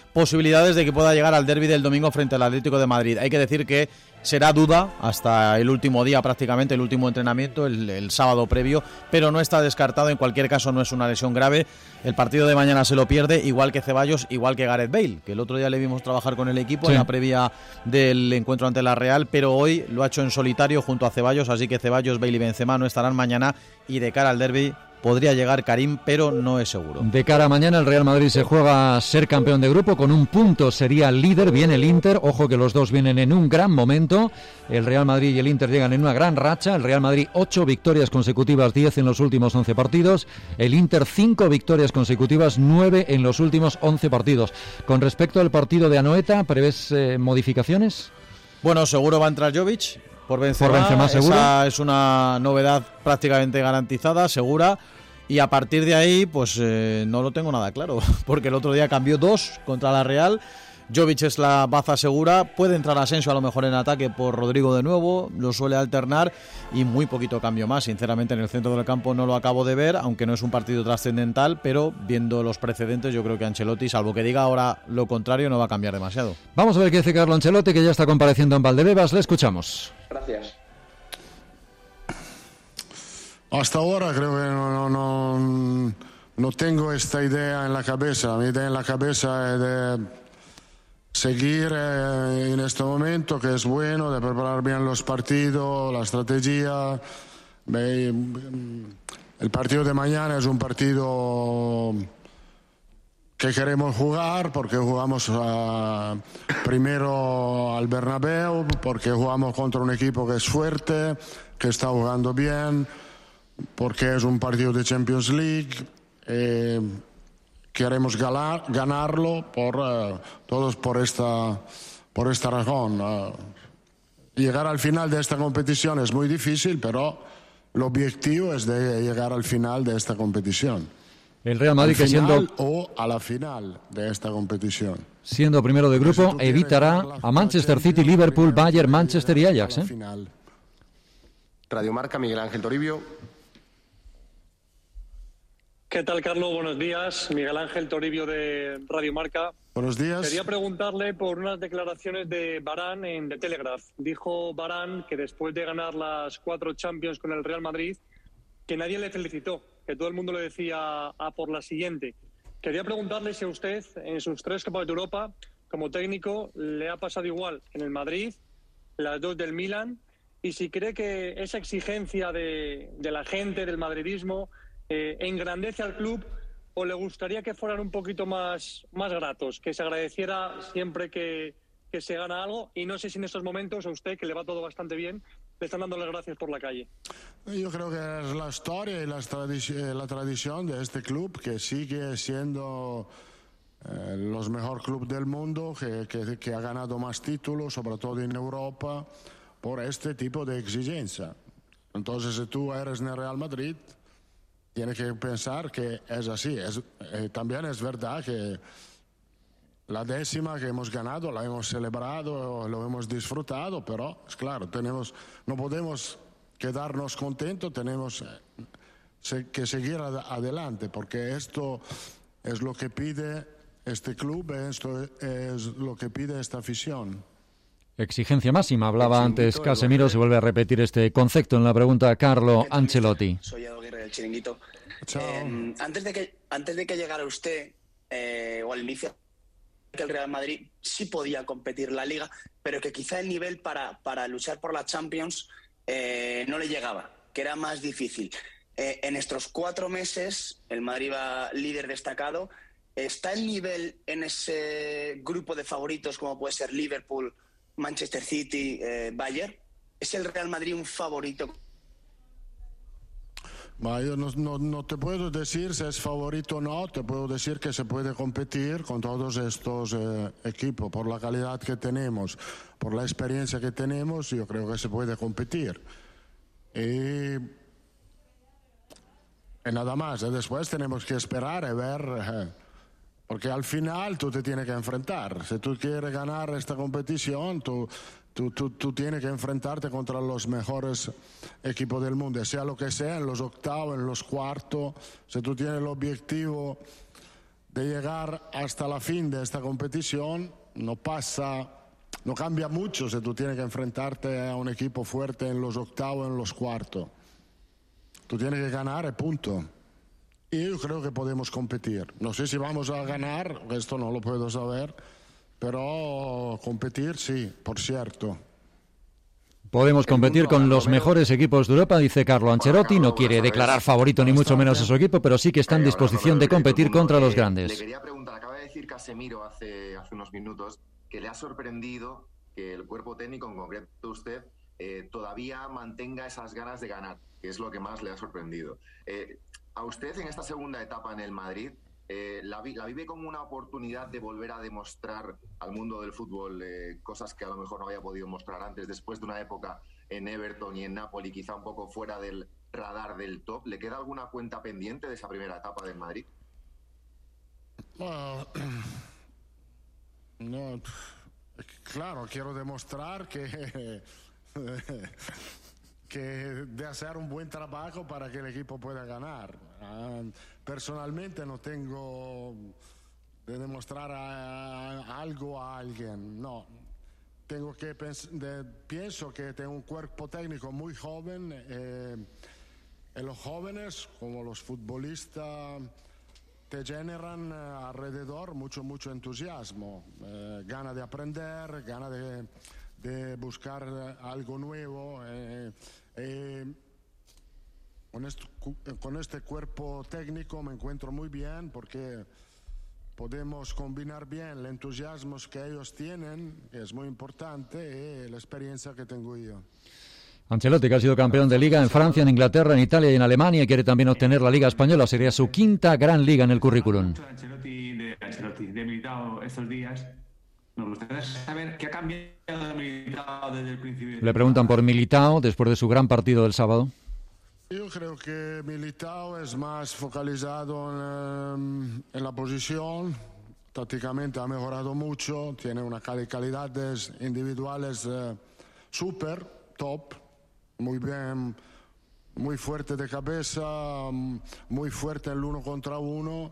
posibilidades de que pueda llegar al derbi del domingo frente al Atlético de Madrid. Hay que decir que será duda hasta el último día, prácticamente el último entrenamiento, el sábado previo, pero no está descartado. En cualquier caso, no es una lesión grave. El partido de mañana se lo pierde, igual que Ceballos, igual que Gareth Bale, que el otro día le vimos trabajar con el equipo en la previa del encuentro ante la Real, pero hoy lo ha hecho en solitario junto a Ceballos, así que Ceballos, Bale y Benzema no estarán mañana, y de cara al derbi podría llegar Karim, pero no es seguro. De cara a mañana, el Real Madrid se juega a ser campeón de grupo. Con un punto sería líder. Viene el Inter. Ojo que los dos vienen en un gran momento. El Real Madrid y el Inter llegan en una gran racha. El Real Madrid 8 victorias consecutivas, 10 en los últimos 11 partidos. El Inter 5 victorias consecutivas, 9 en los últimos 11 partidos. Con respecto al partido de Anoeta, ¿prevés modificaciones? Bueno, seguro va a entrar Jovic. Por Benzema, ¿seguro? Esa es una novedad prácticamente garantizada, segura. Y a partir de ahí, pues no lo tengo nada claro. Porque el otro día cambió 2 contra la Real. Jovic es la baza segura. Puede entrar Asensio a lo mejor en ataque por Rodrigo de nuevo. Lo suele alternar. Y muy poquito cambio más. Sinceramente, en el centro del campo no lo acabo de ver. Aunque no es un partido trascendental. Pero viendo los precedentes, yo creo que Ancelotti, salvo que diga ahora lo contrario, no va a cambiar demasiado. Vamos a ver qué dice Carlo Ancelotti, que ya está compareciendo en Valdebebas. Le escuchamos. Gracias. Hasta ahora creo que no tengo esta idea en la cabeza. Mi idea en la cabeza es de seguir en este momento, que es bueno, de preparar bien los partidos, la estrategia. El partido de mañana es un partido que queremos jugar, porque jugamos primero al Bernabéu, porque jugamos contra un equipo que es fuerte, que está jugando bien, porque es un partido de Champions League. Queremos ganarlo todos por esta razón. Llegar al final de esta competición es muy difícil, pero el objetivo es de llegar al final de esta competición. El Real Madrid, que siendo o a la final de esta competición. Siendo primero de grupo, evitará a Manchester City, Liverpool, Bayern, Manchester y Ajax. Radio Marca, Miguel Ángel Toribio. ¿Qué tal, Carlos? Buenos días. Miguel Ángel Toribio de Radio Marca. Buenos días. Quería preguntarle por unas declaraciones de Varane en The Telegraph. Dijo Varane que después de ganar las 4 Champions con el Real Madrid, que nadie le felicitó, que todo el mundo le decía a por la siguiente. Quería preguntarle si a usted, en sus 3 Copas de Europa, como técnico, le ha pasado igual en el Madrid, las 2 del Milan, y si cree que esa exigencia de la gente, del madridismo, engrandece al club, o le gustaría que fueran un poquito más gratos, que se agradeciera siempre que se gana algo. Y no sé si en estos momentos a usted, que le va todo bastante bien, le están dando las gracias por la calle. Yo creo que es la historia y la tradición de este club, que sigue siendo los mejor club del mundo, que ha ganado más títulos, sobre todo en Europa, por este tipo de exigencia. Entonces, si tú eres en el Real Madrid, tienes que pensar que es así. También es verdad que la 10ª que hemos ganado la hemos celebrado, lo hemos disfrutado, pero es claro, no podemos quedarnos contentos, tenemos que seguir adelante, porque esto es lo que pide este club, esto es lo que pide esta afición. Exigencia máxima, hablaba antes Casemiro, se vuelve a repetir este concepto en la pregunta a Carlo Ancelotti. Soy Edu Aguirre del Chiringuito. Antes de que llegara usted, o al inicio, que el Real Madrid sí podía competir la Liga, pero que quizá el nivel para luchar por la Champions no le llegaba, que era más difícil. En estos 4 meses, el Madrid va líder destacado. ¿Está el nivel en ese grupo de favoritos como puede ser Liverpool, Manchester City, Bayern? ¿Es el Real Madrid un favorito? Yo no te puedo decir si es favorito o no, te puedo decir que se puede competir con todos estos equipos. Por la calidad que tenemos, por la experiencia que tenemos, yo creo que se puede competir. Y nada más, después tenemos que esperar y ver, porque al final tú te tienes que enfrentar. Si tú quieres ganar esta competición, tú tienes que enfrentarte contra los mejores equipos del mundo, sea lo que sea, en los octavos, en los cuartos. Si tú tienes el objetivo de llegar hasta la fin de esta competición no cambia mucho si tú tienes que enfrentarte a un equipo fuerte en los octavos, en los cuartos. Tú tienes que ganar y punto. Y yo creo que podemos competir. No sé si vamos a ganar, esto no lo puedo saber, pero competir sí, por cierto. Podemos competir con los mejores equipos de Europa, dice Carlo Ancelotti. No quiere declarar favorito ni mucho menos a su equipo, pero sí que está en disposición de competir contra los grandes. Le quería preguntar, acaba de decir Casemiro hace unos minutos que le ha sorprendido que el cuerpo técnico, en concreto usted, todavía mantenga esas ganas de ganar, que es lo que más le ha sorprendido. A usted en esta segunda etapa en el Madrid, ¿la vive como una oportunidad de volver a demostrar al mundo del fútbol cosas que a lo mejor no había podido mostrar antes, después de una época en Everton y en Napoli, quizá un poco fuera del radar del top? ¿Le queda alguna cuenta pendiente de esa primera etapa del Madrid? No, claro, quiero demostrar que de hacer un buen trabajo para que el equipo pueda ganar. Personalmente no tengo de demostrar algo a alguien, no. Tengo que pienso que tengo un cuerpo técnico muy joven, y los jóvenes, como los futbolistas, te generan alrededor mucho entusiasmo, gana de aprender, gana de buscar algo nuevo. Con este cuerpo técnico me encuentro muy bien porque podemos combinar bien el entusiasmo que ellos tienen, que es muy importante, y la experiencia que tengo yo. Ancelotti, que ha sido campeón de Liga en Francia, en Inglaterra, en Italia y en Alemania, y quiere también obtener la Liga Española. Sería su quinta gran liga en el currículum. De Militao estos días. Nos gustaría saber qué ha cambiado Militao desde el principio. Le preguntan por Militao después de su gran partido del sábado. Yo creo que Militao es más focalizado en la posición. Tácticamente ha mejorado mucho, tiene una calidades individuales súper top, muy bien, muy fuerte de cabeza, muy fuerte en el uno contra uno.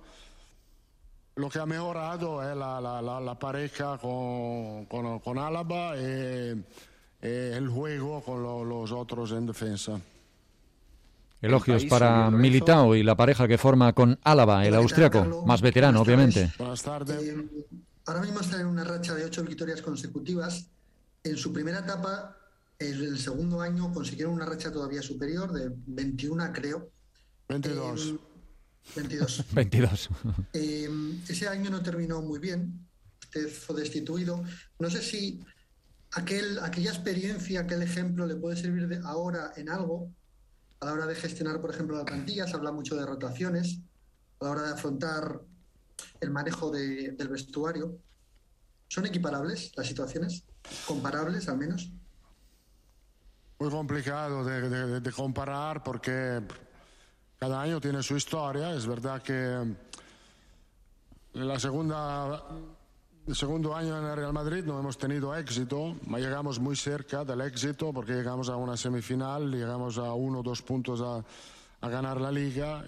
Lo que ha mejorado es la pareja con Alaba y el juego con los otros en defensa. Elogios para Militao y la pareja que forma con Alaba, el austriaco, más veterano, obviamente. Buenas tardes. Ahora mismo está en una racha de 8 victorias consecutivas. En su primera etapa, en el segundo año, consiguieron una racha todavía superior, de 21, creo. 22. 22. Ese año no terminó muy bien. Usted fue destituido. No sé si aquella experiencia, aquel ejemplo le puede servir ahora en algo a la hora de gestionar, por ejemplo, la plantilla. Se habla mucho de rotaciones, a la hora de afrontar el manejo del vestuario. ¿Son equiparables las situaciones? ¿Comparables, al menos? Muy complicado de comparar porque cada año tiene su historia. Es verdad que el segundo año en el Real Madrid no hemos tenido éxito, pero llegamos muy cerca del éxito porque llegamos a una semifinal, llegamos a 1 o 2 puntos a ganar la Liga.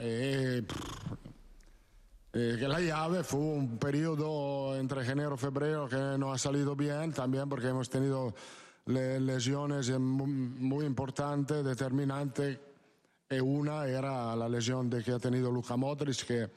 Que la llave fue un periodo entre enero y febrero que no ha salido bien, también porque hemos tenido lesiones muy importantes, determinantes. Y una era la lesión que ha tenido Luka Modric, que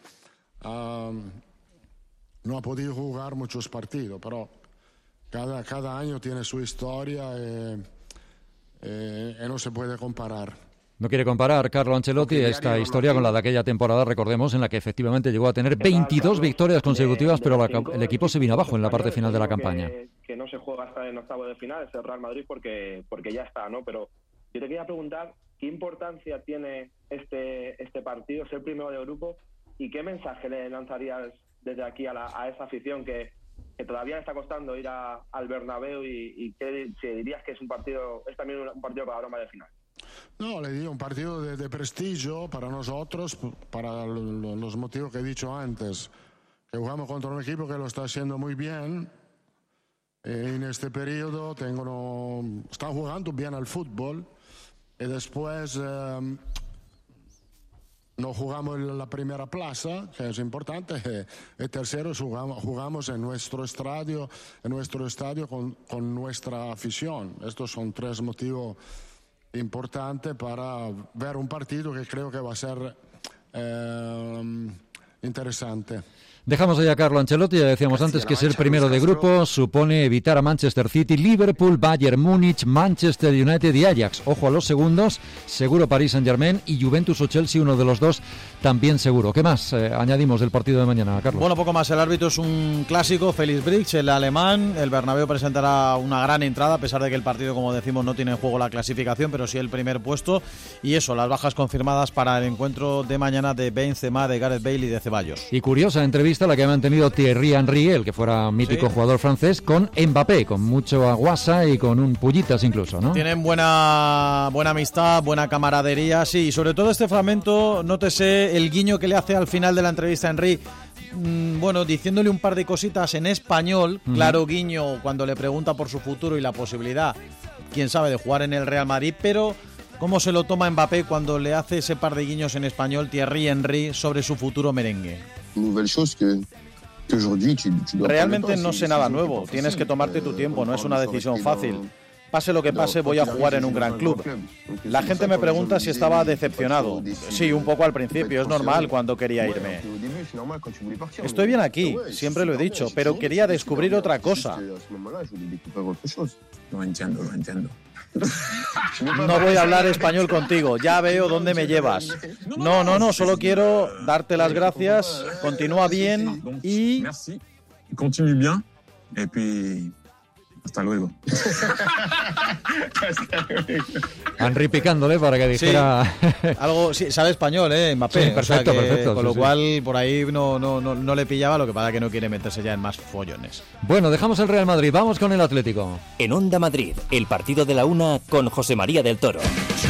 no ha podido jugar muchos partidos, pero cada año tiene su historia y no se puede comparar. No quiere comparar Carlo Ancelotti esta historia con la de aquella temporada, recordemos, en la que efectivamente llegó a tener 22 victorias consecutivas, pero el equipo se vino abajo en la parte final de la campaña. Que no se juega hasta en octavo de final, es el Real Madrid porque ya está, ¿no? Pero yo te quería preguntar qué importancia tiene este partido, ser primero de grupo, y qué mensaje le lanzarías desde aquí a esa afición que todavía le está costando ir al Bernabéu y que si dirías que es también un partido para broma de final. No, le digo un partido de prestigio para nosotros, para los motivos que he dicho antes, que jugamos contra un equipo que lo está haciendo muy bien. En este periodo están jugando bien al fútbol y después no jugamos en la primera plaza, que es importante, y tercero jugamos en nuestro estadio con nuestra afición. Estos son 3 motivos importantes para ver un partido que creo que va a ser interesante. Dejamos allá a Carlo Ancelotti, ya decíamos antes que ser primero de grupo supone evitar a Manchester City, Liverpool, Bayern Múnich, Manchester United y Ajax. Ojo a los segundos, seguro Paris Saint-Germain y Juventus o Chelsea, uno de los dos también seguro. ¿Qué más añadimos del partido de mañana, Carlos? Bueno, poco más. El árbitro es un clásico, Felix Brig, el alemán. El Bernabéu presentará una gran entrada, a pesar de que el partido, como decimos, no tiene en juego la clasificación, pero sí el primer puesto. Y eso, las bajas confirmadas para el encuentro de mañana de Benzema, de Gareth Bale y de Ceballos. Y curiosa entrevista la que ha mantenido Thierry Henry, el que fuera mítico jugador francés, con Mbappé, con mucho aguasa y con un pullitas incluso, ¿no? Tienen buena amistad, buena camaradería, sí, y sobre todo este fragmento, nótese el guiño que le hace al final de la entrevista a Henry, bueno, diciéndole un par de cositas en español, claro guiño cuando le pregunta por su futuro y la posibilidad, quién sabe, de jugar en el Real Madrid, pero cómo se lo toma Mbappé cuando le hace ese par de guiños en español Thierry Henry sobre su futuro merengue. Realmente no sé nada nuevo, tienes que tomarte tu tiempo, no es una decisión fácil. Pase lo que pase, voy a jugar en un gran club. La gente me pregunta si estaba decepcionado. Sí, un poco al principio, es normal cuando quería irme. Estoy bien aquí, siempre lo he dicho, pero quería descubrir otra cosa. Lo entiendo. No voy a hablar español contigo, ya veo dónde me llevas. No, solo quiero darte las gracias, continúa bien y... Continúe bien, y puis... Hasta luego. Henry picándole para que dijera... Sí, algo, sí, sabe español, Mbappé. Sí, perfecto, o sea que, perfecto. Con lo cual, por ahí no le pillaba, lo que pasa que no quiere meterse ya en más follones. Bueno, dejamos el Real Madrid, vamos con el Atlético. En Onda Madrid, el partido de la una con José María del Toro.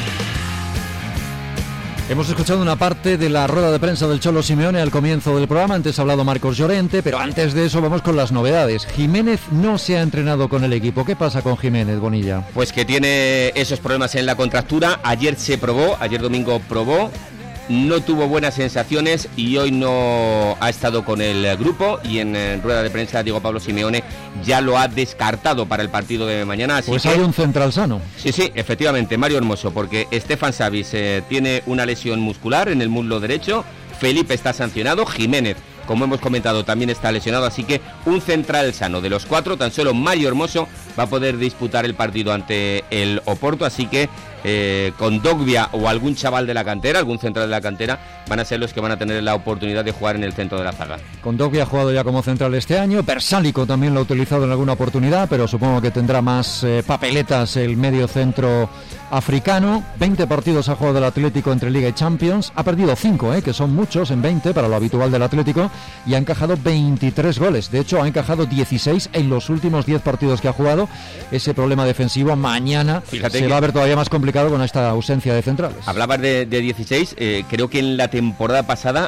Hemos escuchado una parte de la rueda de prensa del Cholo Simeone al comienzo del programa. Antes ha hablado Marcos Llorente, pero antes de eso vamos con las novedades. Jiménez no se ha entrenado con el equipo. ¿Qué pasa con Jiménez, Bonilla? Pues que tiene esos problemas en la contractura. Ayer domingo probó, no tuvo buenas sensaciones y hoy no ha estado con el grupo, y en rueda de prensa Diego Pablo Simeone ya lo ha descartado para el partido de mañana. Así pues que hay un central sano. Sí, efectivamente, Mario Hermoso, porque Stefan Savic tiene una lesión muscular en el muslo derecho, Felipe está sancionado, Jiménez, como hemos comentado, también está lesionado, así que un central sano. De los 4, tan solo Mario Hermoso va a poder disputar el partido ante el Oporto, así que con Dogbia o algún chaval de la cantera, algún central de la cantera, van a ser los que van a tener la oportunidad de jugar en el centro de la zaga. Con Dogbia ha jugado ya como central este año, Bersálico también lo ha utilizado en alguna oportunidad, pero supongo que tendrá más papeletas el medio centro africano. 20 partidos ha jugado el Atlético entre Liga y Champions, ha perdido 5, que son muchos en 20 para lo habitual del Atlético, y ha encajado 23 goles, de hecho ha encajado 16 en los últimos 10 partidos que ha jugado. Ese problema defensivo mañana se va a ver todavía más complicado con esta ausencia de centrales. Hablabas de 16, creo que en la temporada pasada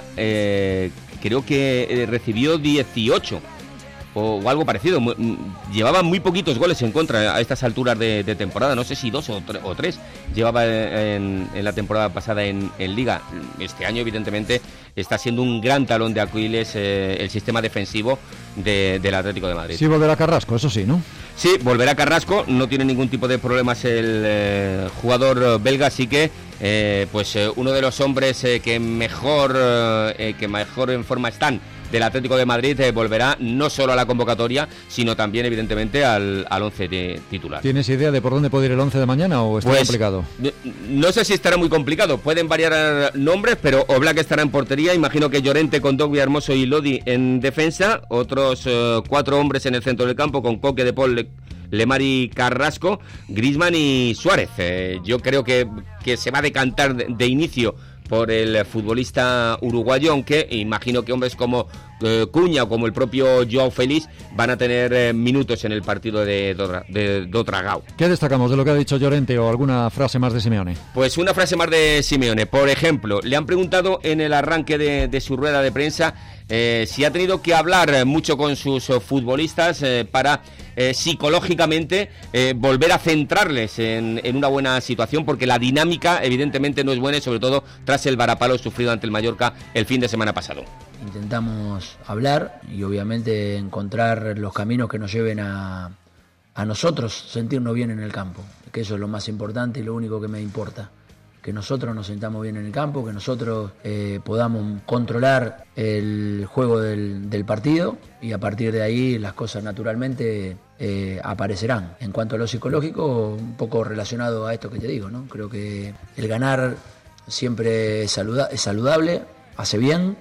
recibió 18 o algo parecido. Llevaba muy poquitos goles en contra a estas alturas de temporada, no sé si 2 o 3 llevaba en la temporada pasada en Liga. Este año evidentemente está siendo un gran talón de Aquiles el sistema defensivo del Atlético de Madrid. Sí, volverá Carrasco, eso sí, ¿no? Sí, volverá Carrasco, no tiene ningún tipo de problemas el jugador belga, así que uno de los hombres que mejor en forma están del Atlético de Madrid volverá no solo a la convocatoria, sino también evidentemente al 11 titular. ¿Tienes idea de por dónde puede ir el 11 de mañana o está complicado? No sé si estará muy complicado, pueden variar nombres, pero Oblak estará en portería, imagino que Llorente con Dogbia, Hermoso y Lodi en defensa, otros 4 hombres en el centro del campo con Coque, De Paul, Lemar y Carrasco, Griezmann y Suárez. Yo creo que se va a decantar de inicio por el futbolista uruguayo, aunque imagino que hombres como Cuña o como el propio Joao Félix van a tener minutos en el partido de Dodragao. ¿Qué destacamos de lo que ha dicho Llorente o alguna frase más de Simeone? Pues una frase más de Simeone. Por ejemplo, le han preguntado en el arranque de su rueda de prensa si ha tenido que hablar mucho con sus futbolistas para psicológicamente volver a centrarles en una buena situación, porque la dinámica evidentemente no es buena, y sobre todo tras el varapalo sufrido ante el Mallorca el fin de semana pasado. Intentamos hablar y obviamente encontrar los caminos que nos lleven a nosotros sentirnos bien en el campo, que eso es lo más importante y lo único que me importa, que nosotros nos sintamos bien en el campo, que nosotros podamos controlar el juego del partido, y a partir de ahí las cosas naturalmente aparecerán. En cuanto a lo psicológico, un poco relacionado a esto que te digo, ¿no? Creo que el ganar siempre es saludable, hace bien,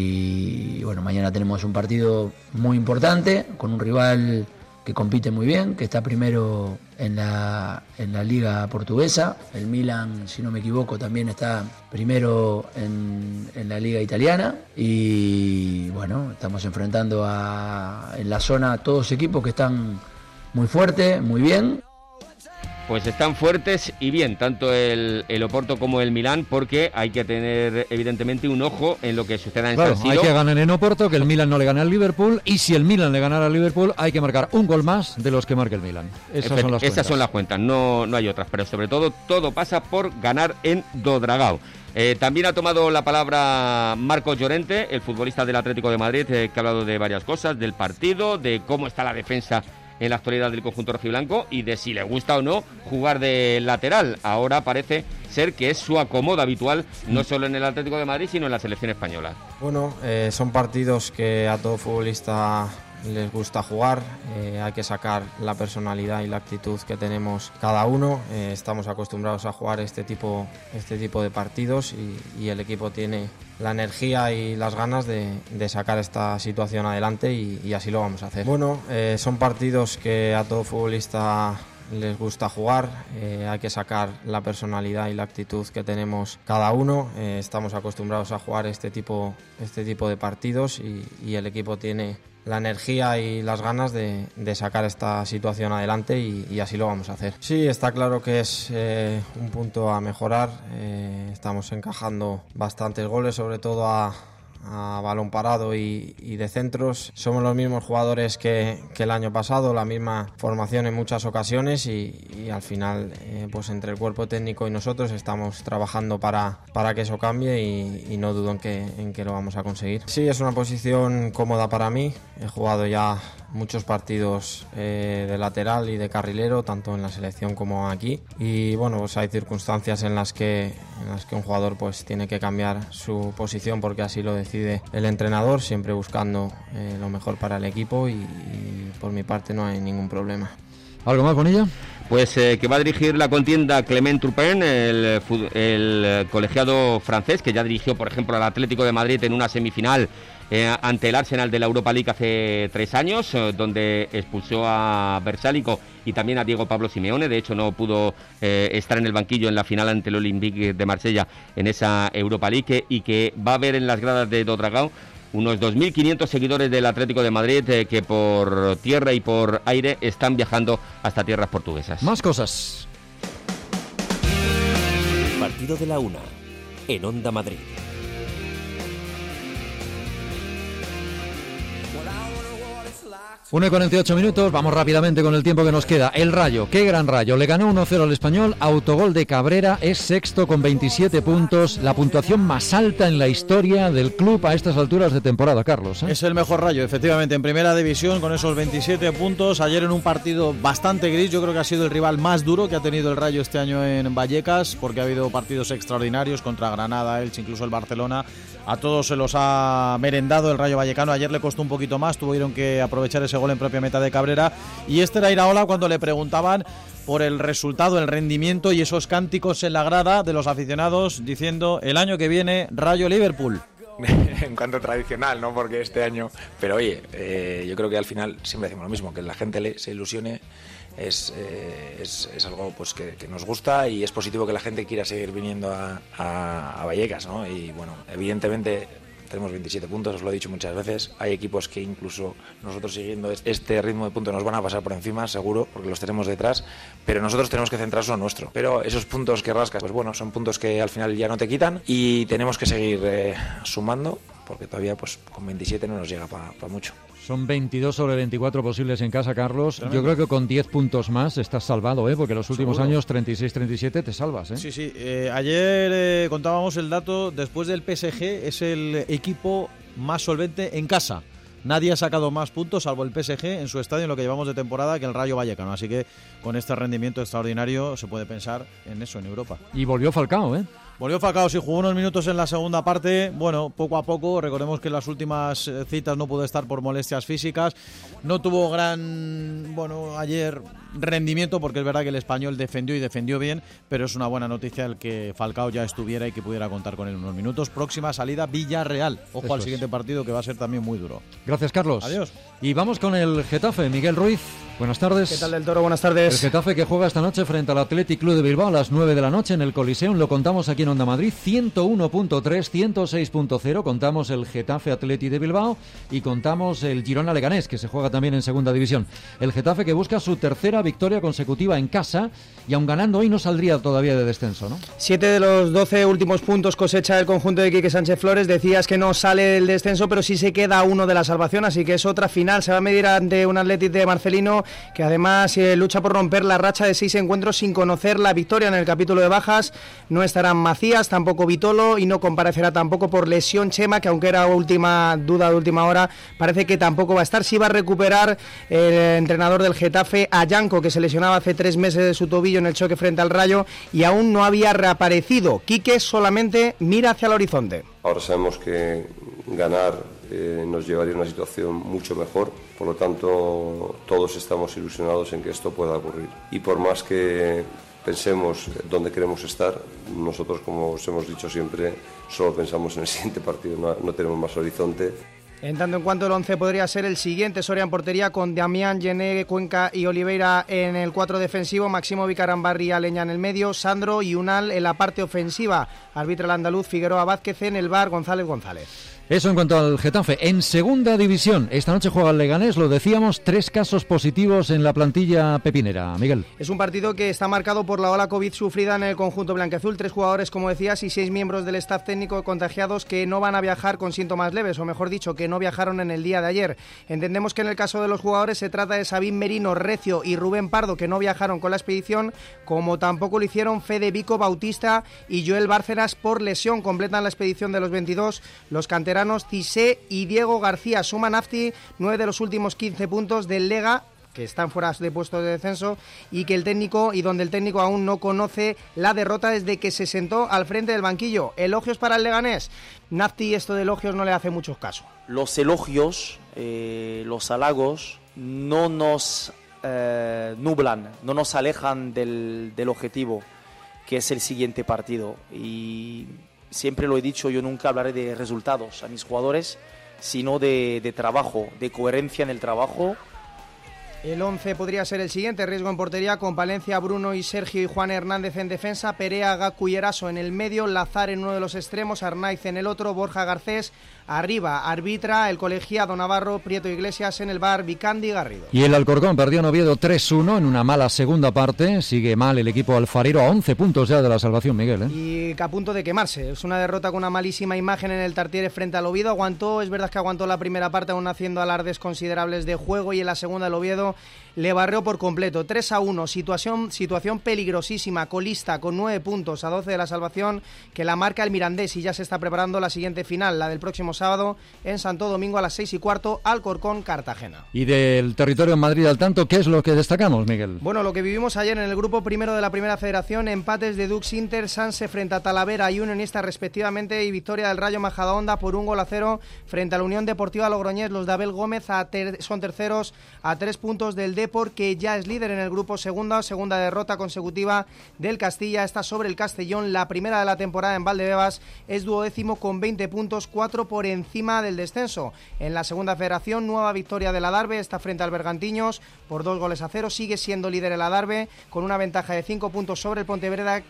y bueno, mañana tenemos un partido muy importante con un rival que compite muy bien, que está primero en la Liga Portuguesa. El Milan, si no me equivoco, también está primero en la Liga Italiana. Y bueno, estamos enfrentando en la zona a todos equipos que están muy fuertes, muy bien. Pues están fuertes y bien, tanto el Oporto como el Milán, porque hay que tener evidentemente un ojo en lo que suceda en San Siro. Hay que ganar en Oporto, que el Milán no le gane al Liverpool, y si el Milán le ganara al Liverpool hay que marcar un gol más de los que marque el Milán. Esas son las cuentas, no hay otras, pero sobre todo pasa por ganar en Dodragao. También ha tomado la palabra Marcos Llorente, el futbolista del Atlético de Madrid, que ha hablado de varias cosas, del partido, de cómo está la defensa en la actualidad del conjunto rojiblanco y de si le gusta o no jugar de lateral. Ahora parece ser que es su acomodo habitual, no solo en el Atlético de Madrid, sino en la selección española. Bueno, son partidos que a todo futbolista les gusta jugar, hay que sacar la personalidad y la actitud que tenemos cada uno. Estamos acostumbrados a jugar este tipo de partidos y el equipo tiene la energía y las ganas de sacar esta situación adelante y así lo vamos a hacer. Bueno, son partidos que a todo futbolista les gusta jugar, hay que sacar la personalidad y la actitud que tenemos cada uno. Estamos acostumbrados a jugar este tipo de partidos y el equipo tiene la energía y las ganas de sacar esta situación adelante y así lo vamos a hacer. Sí, está claro que es un punto a mejorar. Estamos encajando bastantes goles, sobre todo a balón parado y de centros. Somos los mismos jugadores que el año pasado, la misma formación en muchas ocasiones y al final pues entre el cuerpo técnico y nosotros estamos trabajando para que eso cambie y no dudo en que lo vamos a conseguir. Sí, es una posición cómoda para mí. He jugado ya muchos partidos de lateral y de carrilero, tanto en la selección como aquí, y bueno, pues hay circunstancias en las que un jugador pues tiene que cambiar su posición porque así lo decide el entrenador, siempre buscando lo mejor para el equipo y por mi parte no hay ningún problema. ¿Algo más, Bonilla? Pues que va a dirigir la contienda Clement Turpin, el colegiado francés, que ya dirigió, por ejemplo, al Atlético de Madrid en una semifinal ante el Arsenal de la Europa League hace 3 años, donde expulsó a Bersálico y también a Diego Pablo Simeone. De hecho, no pudo estar en el banquillo en la final ante el Olympique de Marsella en esa Europa League, y que va a haber en las gradas de Dodragao unos 2.500 seguidores del Atlético de Madrid que por tierra y por aire están viajando hasta tierras portuguesas. Más cosas. Partido de la 1 en Onda Madrid. 1:48, vamos rápidamente con el tiempo que nos queda. El Rayo, qué gran Rayo, le ganó 1-0 al Español, autogol de Cabrera, es sexto con 27 puntos, la puntuación más alta en la historia del club a estas alturas de temporada, Carlos. Es el mejor Rayo, efectivamente, en primera división con esos 27 puntos, ayer en un partido bastante gris. Yo creo que ha sido el rival más duro que ha tenido el Rayo este año en Vallecas, porque ha habido partidos extraordinarios contra Granada, Elche, incluso el Barcelona. A todos se los ha merendado el Rayo Vallecano. Ayer le costó un poquito más, tuvieron que aprovechar ese gol en propia meta de Cabrera. Y este era Iraola cuando le preguntaban por el resultado, el rendimiento y esos cánticos en la grada de los aficionados diciendo: el año que viene Rayo-Liverpool. En cuanto tradicional, ¿no? Porque este año... Pero oye, yo creo que al final siempre decimos lo mismo, que la gente se ilusione. Es algo pues que nos gusta y es positivo que la gente quiera seguir viniendo a Vallecas, ¿no? Y bueno, evidentemente tenemos 27 puntos, os lo he dicho muchas veces. Hay equipos que incluso nosotros siguiendo este ritmo de puntos nos van a pasar por encima, seguro, porque los tenemos detrás, pero nosotros tenemos que centrarnos en lo nuestro. Pero esos puntos que rascas, pues bueno, son puntos que al final ya no te quitan y tenemos que seguir sumando, porque todavía pues con 27 no nos llega para mucho. Son 22 sobre 24 posibles en casa, Carlos. Tremendo. Yo creo que con 10 puntos más estás salvado, porque los últimos años 36-37 te salvas. Sí. Ayer contábamos el dato, después del PSG es el equipo más solvente en casa. Nadie ha sacado más puntos, salvo el PSG, en su estadio en lo que llevamos de temporada, que el Rayo Vallecano. Así que con este rendimiento extraordinario se puede pensar en eso en Europa. Y volvió Falcao, Volvió Falcao, sí, jugó unos minutos en la segunda parte. Bueno, poco a poco, recordemos que en las últimas citas no pudo estar por molestias físicas. No tuvo gran, ayer rendimiento, porque es verdad que el Español defendió bien, pero es una buena noticia el que Falcao ya estuviera y que pudiera contar con él unos minutos. Próxima salida, Villarreal. Ojo Eso al siguiente partido, que va a ser también muy duro. Gracias, Carlos. Adiós. Y vamos con el Getafe. Miguel Ruiz, buenas tardes. ¿Qué tal, del Toro? Buenas tardes. El Getafe que juega esta noche frente al Athletic Club de Bilbao a las 9 de la noche en el Coliseum. Lo contamos aquí en Onda Madrid, 101.3, 106.0. Contamos el Getafe Athletic de Bilbao y contamos el Girona Leganés, que se juega también en segunda división. El Getafe que busca su tercera victoria consecutiva en casa y aun ganando hoy no saldría todavía de descenso, ¿no? 7 de los 12 últimos puntos cosecha el conjunto de Quique Sánchez Flores. Decías que no sale del descenso, pero sí se queda uno de la salvación, así que es otra final. Se va a medir ante un Athletic de Marcelino, que además lucha por romper la racha de 6 encuentros sin conocer la victoria. En el capítulo de bajas no estarán Macías, tampoco Vitolo, y no comparecerá tampoco por lesión Chema, que aunque era última duda de última hora, parece que tampoco va a estar. Sí va a recuperar el entrenador del Getafe a Yanko, que se lesionaba hace 3 meses de su tobillo en el choque frente al Rayo y aún no había reaparecido. Quique solamente mira hacia el horizonte. Ahora sabemos que ganar nos llevaría a una situación mucho mejor, por lo tanto todos estamos ilusionados en que esto pueda ocurrir. Y por más que pensemos dónde queremos estar, nosotros, como os hemos dicho siempre, solo pensamos en el siguiente partido, no tenemos más horizonte. En tanto en cuanto el 11 podría ser el siguiente: Soria en portería con Damián, Gené, Cuenca y Oliveira en el 4 defensivo, Máximo Vicarambarri y Aleña en el medio, Sandro y Unal en la parte ofensiva. Arbitra el andaluz Figueroa Vázquez, en el VAR González. Eso en cuanto al Getafe. En segunda división, esta noche juega el Leganés, lo decíamos, 3 casos positivos en la plantilla pepinera. Miguel. Es un partido que está marcado por la ola COVID sufrida en el conjunto blanquiazul. 3 jugadores, como decías, y 6 miembros del staff técnico contagiados que no van a viajar con síntomas leves, o mejor dicho, que no viajaron en el día de ayer. Entendemos que en el caso de los jugadores se trata de Sabín Merino, Recio y Rubén Pardo, que no viajaron con la expedición, como tampoco lo hicieron Fede Vico, Bautista y Joel Bárcenas por lesión. Completan la expedición de los 22 los canteranos Cissé y Diego García. Suma Nafti 9 de los últimos 15 puntos del Lega, que están fuera de puesto de descenso, y donde el técnico aún no conoce la derrota desde que se sentó al frente del banquillo. Elogios para el Leganés. Nafti esto de elogios no le hace mucho caso. Los elogios, los halagos no nos nublan, no nos alejan del objetivo, que es el siguiente partido. Y siempre lo he dicho, yo nunca hablaré de resultados a mis jugadores, sino de trabajo, de coherencia en el trabajo. El 11 podría ser el siguiente: riesgo en portería con Palencia, Bruno y Sergio y Juan Hernández en defensa, Perea, Gaku y Eraso en el medio, Lazar en uno de los extremos, Arnaiz en el otro, Borja Garcés arriba. Arbitra el colegiado Navarro, Prieto Iglesias en el VAR, Vicandi y Garrido. Y el Alcorcón perdió en Oviedo 3-1 en una mala segunda parte. Sigue mal el equipo alfarero, a 11 puntos ya de la salvación, Miguel. Y que a punto de quemarse. Es una derrota con una malísima imagen en el Tartiere frente al Oviedo. Es verdad que aguantó la primera parte aún haciendo alardes considerables de juego, y en la segunda el Oviedo le barrió por completo. 3-1, situación peligrosísima, colista con 9 puntos a 12 de la salvación, que la marca el Mirandés, y ya se está preparando la siguiente final, la del próximo sábado en Santo Domingo a las 6:15, Alcorcón Cartagena. Y del territorio en Madrid al tanto, ¿qué es lo que destacamos, Miguel? Bueno, lo que vivimos ayer en el grupo primero de la Primera Federación: empates de Dux Inter, Sanse frente a Talavera y Unionista respectivamente, y victoria del Rayo Majadahonda por 1-0 frente a la Unión Deportiva Logroñés. Los de Abel Gómez son terceros a 3 puntos del Depor, que ya es líder en el grupo. Segunda derrota consecutiva del Castilla, esta sobre el Castellón, la primera de la temporada en Valdebebas. Es 12º con 20 puntos, 4 por encima del descenso. En la segunda federación, nueva victoria del Adarve, está frente al Bergantiños por 2-0, sigue siendo líder el Adarve con una ventaja de 5 puntos sobre el Pontevedra,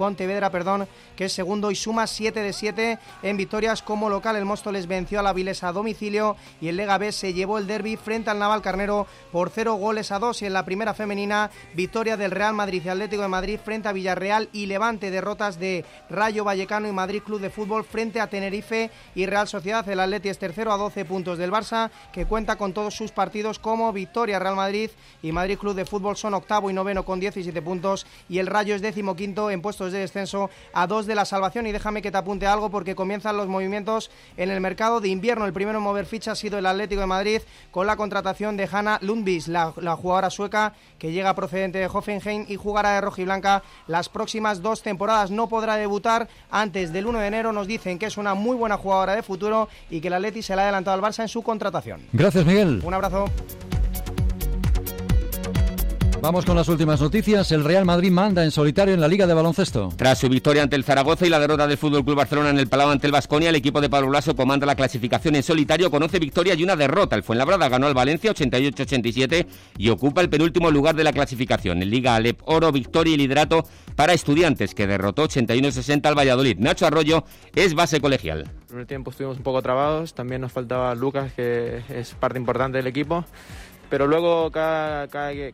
que es segundo, y suma 7 de 7 en victorias como local. El Móstoles venció a la Vilesa a domicilio, y el Lega B se llevó el derbi frente al Navalcarnero por 0 0 goles a 2. Y en la primera femenina, victoria del Real Madrid y Atlético de Madrid frente a Villarreal y Levante, derrotas de Rayo Vallecano y Madrid Club de Fútbol frente a Tenerife y Real Sociedad. El Atleti es tercero a 12 puntos del Barça, que cuenta con todos sus partidos como victoria. Real Madrid y Madrid Club de Fútbol son octavo y noveno con 17 puntos y el Rayo es 15º en puestos de descenso a 2 de la salvación. Y déjame que te apunte algo porque comienzan los movimientos en el mercado de invierno. El primero en mover ficha ha sido el Atlético de Madrid con la contratación de Hanna Lundqvist, la jugadora sueca que llega procedente de Hoffenheim y jugará de rojiblanca las próximas 2 temporadas. No podrá debutar antes del 1 de enero. Nos dicen que es una muy buena jugadora de futuro y que el Atleti se le ha adelantado al Barça en su contratación. Gracias, Miguel. Un abrazo. Vamos con las últimas noticias. El Real Madrid manda en solitario en la Liga de Baloncesto. Tras su victoria ante el Zaragoza y la derrota del FC Barcelona en el Palau ante el Baskonia, el equipo de Pablo Laso comanda la clasificación en solitario con 11 victorias y una derrota. El Fuenlabrada ganó al Valencia 88-87 y ocupa el penúltimo lugar de la clasificación. En Liga Alep, oro, victoria y liderato para Estudiantes, que derrotó 81-60 al Valladolid. Nacho Arroyo es base colegial. En el primer tiempo estuvimos un poco trabados, también nos faltaba Lucas, que es parte importante del equipo. Pero luego cada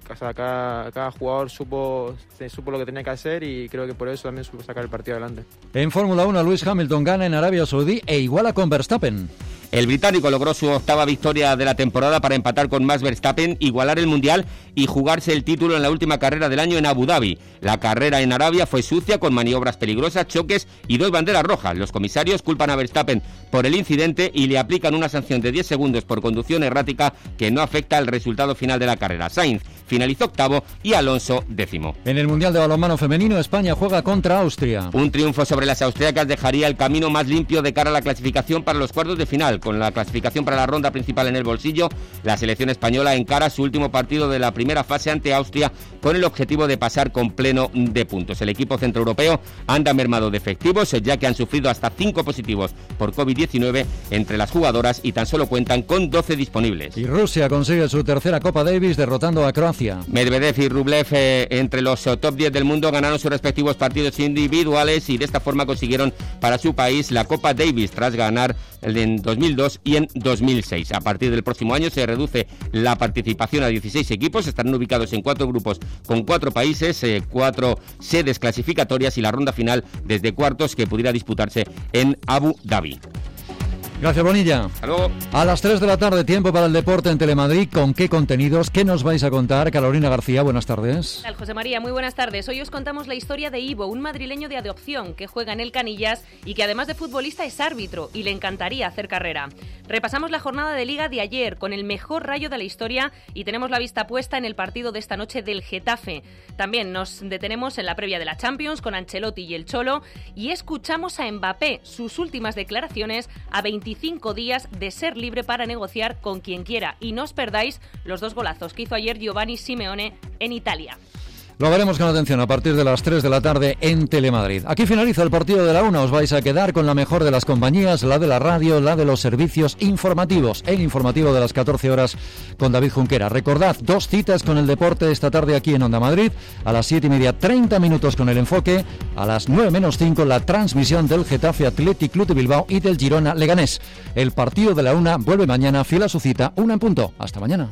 jugador supo lo que tenía que hacer y creo que por eso también supo sacar el partido adelante. En Fórmula 1, Lewis Hamilton gana en Arabia Saudí e iguala con Verstappen. El británico logró su octava victoria de la temporada para empatar con Max Verstappen, igualar el Mundial y jugarse el título en la última carrera del año en Abu Dhabi. La carrera en Arabia fue sucia, con maniobras peligrosas, choques y 2 banderas rojas. Los comisarios culpan a Verstappen por el incidente y le aplican una sanción de 10 segundos por conducción errática que no afecta al resultado final de la carrera. Sainz finalizó octavo y Alonso décimo. En el Mundial de Balonmano Femenino, España juega contra Austria. Un triunfo sobre las austriacas dejaría el camino más limpio de cara a la clasificación para los cuartos de final. Con la clasificación para la ronda principal en el bolsillo, la selección española encara su último partido de la primera fase ante Austria con el objetivo de pasar con pleno de puntos. El equipo centroeuropeo anda mermado de efectivos, ya que han sufrido hasta 5 positivos por COVID-19 entre las jugadoras y tan solo cuentan con 12 disponibles. Y Rusia consigue su tercera Copa Davis derrotando a Croacia. Medvedev y Rublev, entre los top 10 del mundo, ganaron sus respectivos partidos individuales y de esta forma consiguieron para su país la Copa Davis tras ganar en 2002 y en 2006. A partir del próximo año se reduce la participación a 16 equipos, estarán ubicados en 4 grupos con 4 países, 4 sedes clasificatorias y la ronda final desde cuartos que pudiera disputarse en Abu Dhabi. Gracias, Bonilla. Hasta luego. A las 3 de la tarde, tiempo para el deporte en Telemadrid. ¿Con qué contenidos? ¿Qué nos vais a contar? Carolina García, buenas tardes. ¿Qué tal, José María? Muy buenas tardes. Hoy os contamos la historia de Ivo, un madrileño de adopción que juega en el Canillas y que además de futbolista es árbitro y le encantaría hacer carrera. Repasamos la jornada de Liga de ayer con el mejor Rayo de la historia y tenemos la vista puesta en el partido de esta noche del Getafe. También nos detenemos en la previa de la Champions con Ancelotti y el Cholo y escuchamos a Mbappé, sus últimas declaraciones a 25 días de ser libre para negociar con quien quiera. Y no os perdáis los 2 golazos que hizo ayer Giovanni Simeone en Italia. Lo veremos con atención a partir de las 3 de la tarde en Telemadrid. Aquí finaliza el partido de la 1. Os vais a quedar con la mejor de las compañías, la de la radio, la de los servicios informativos. El informativo de las 14 horas con David Junquera. Recordad, 2 citas con el deporte esta tarde aquí en Onda Madrid. A las 7:30, 30 minutos con el enfoque. A las 9 menos 5, la transmisión del Getafe Athletic Club de Bilbao y del Girona Leganés. El partido de la 1 vuelve mañana, fiel a su cita, 1 en punto. Hasta mañana.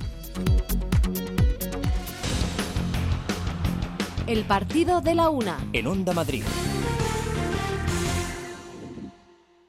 El partido de la 1. En Onda Madrid.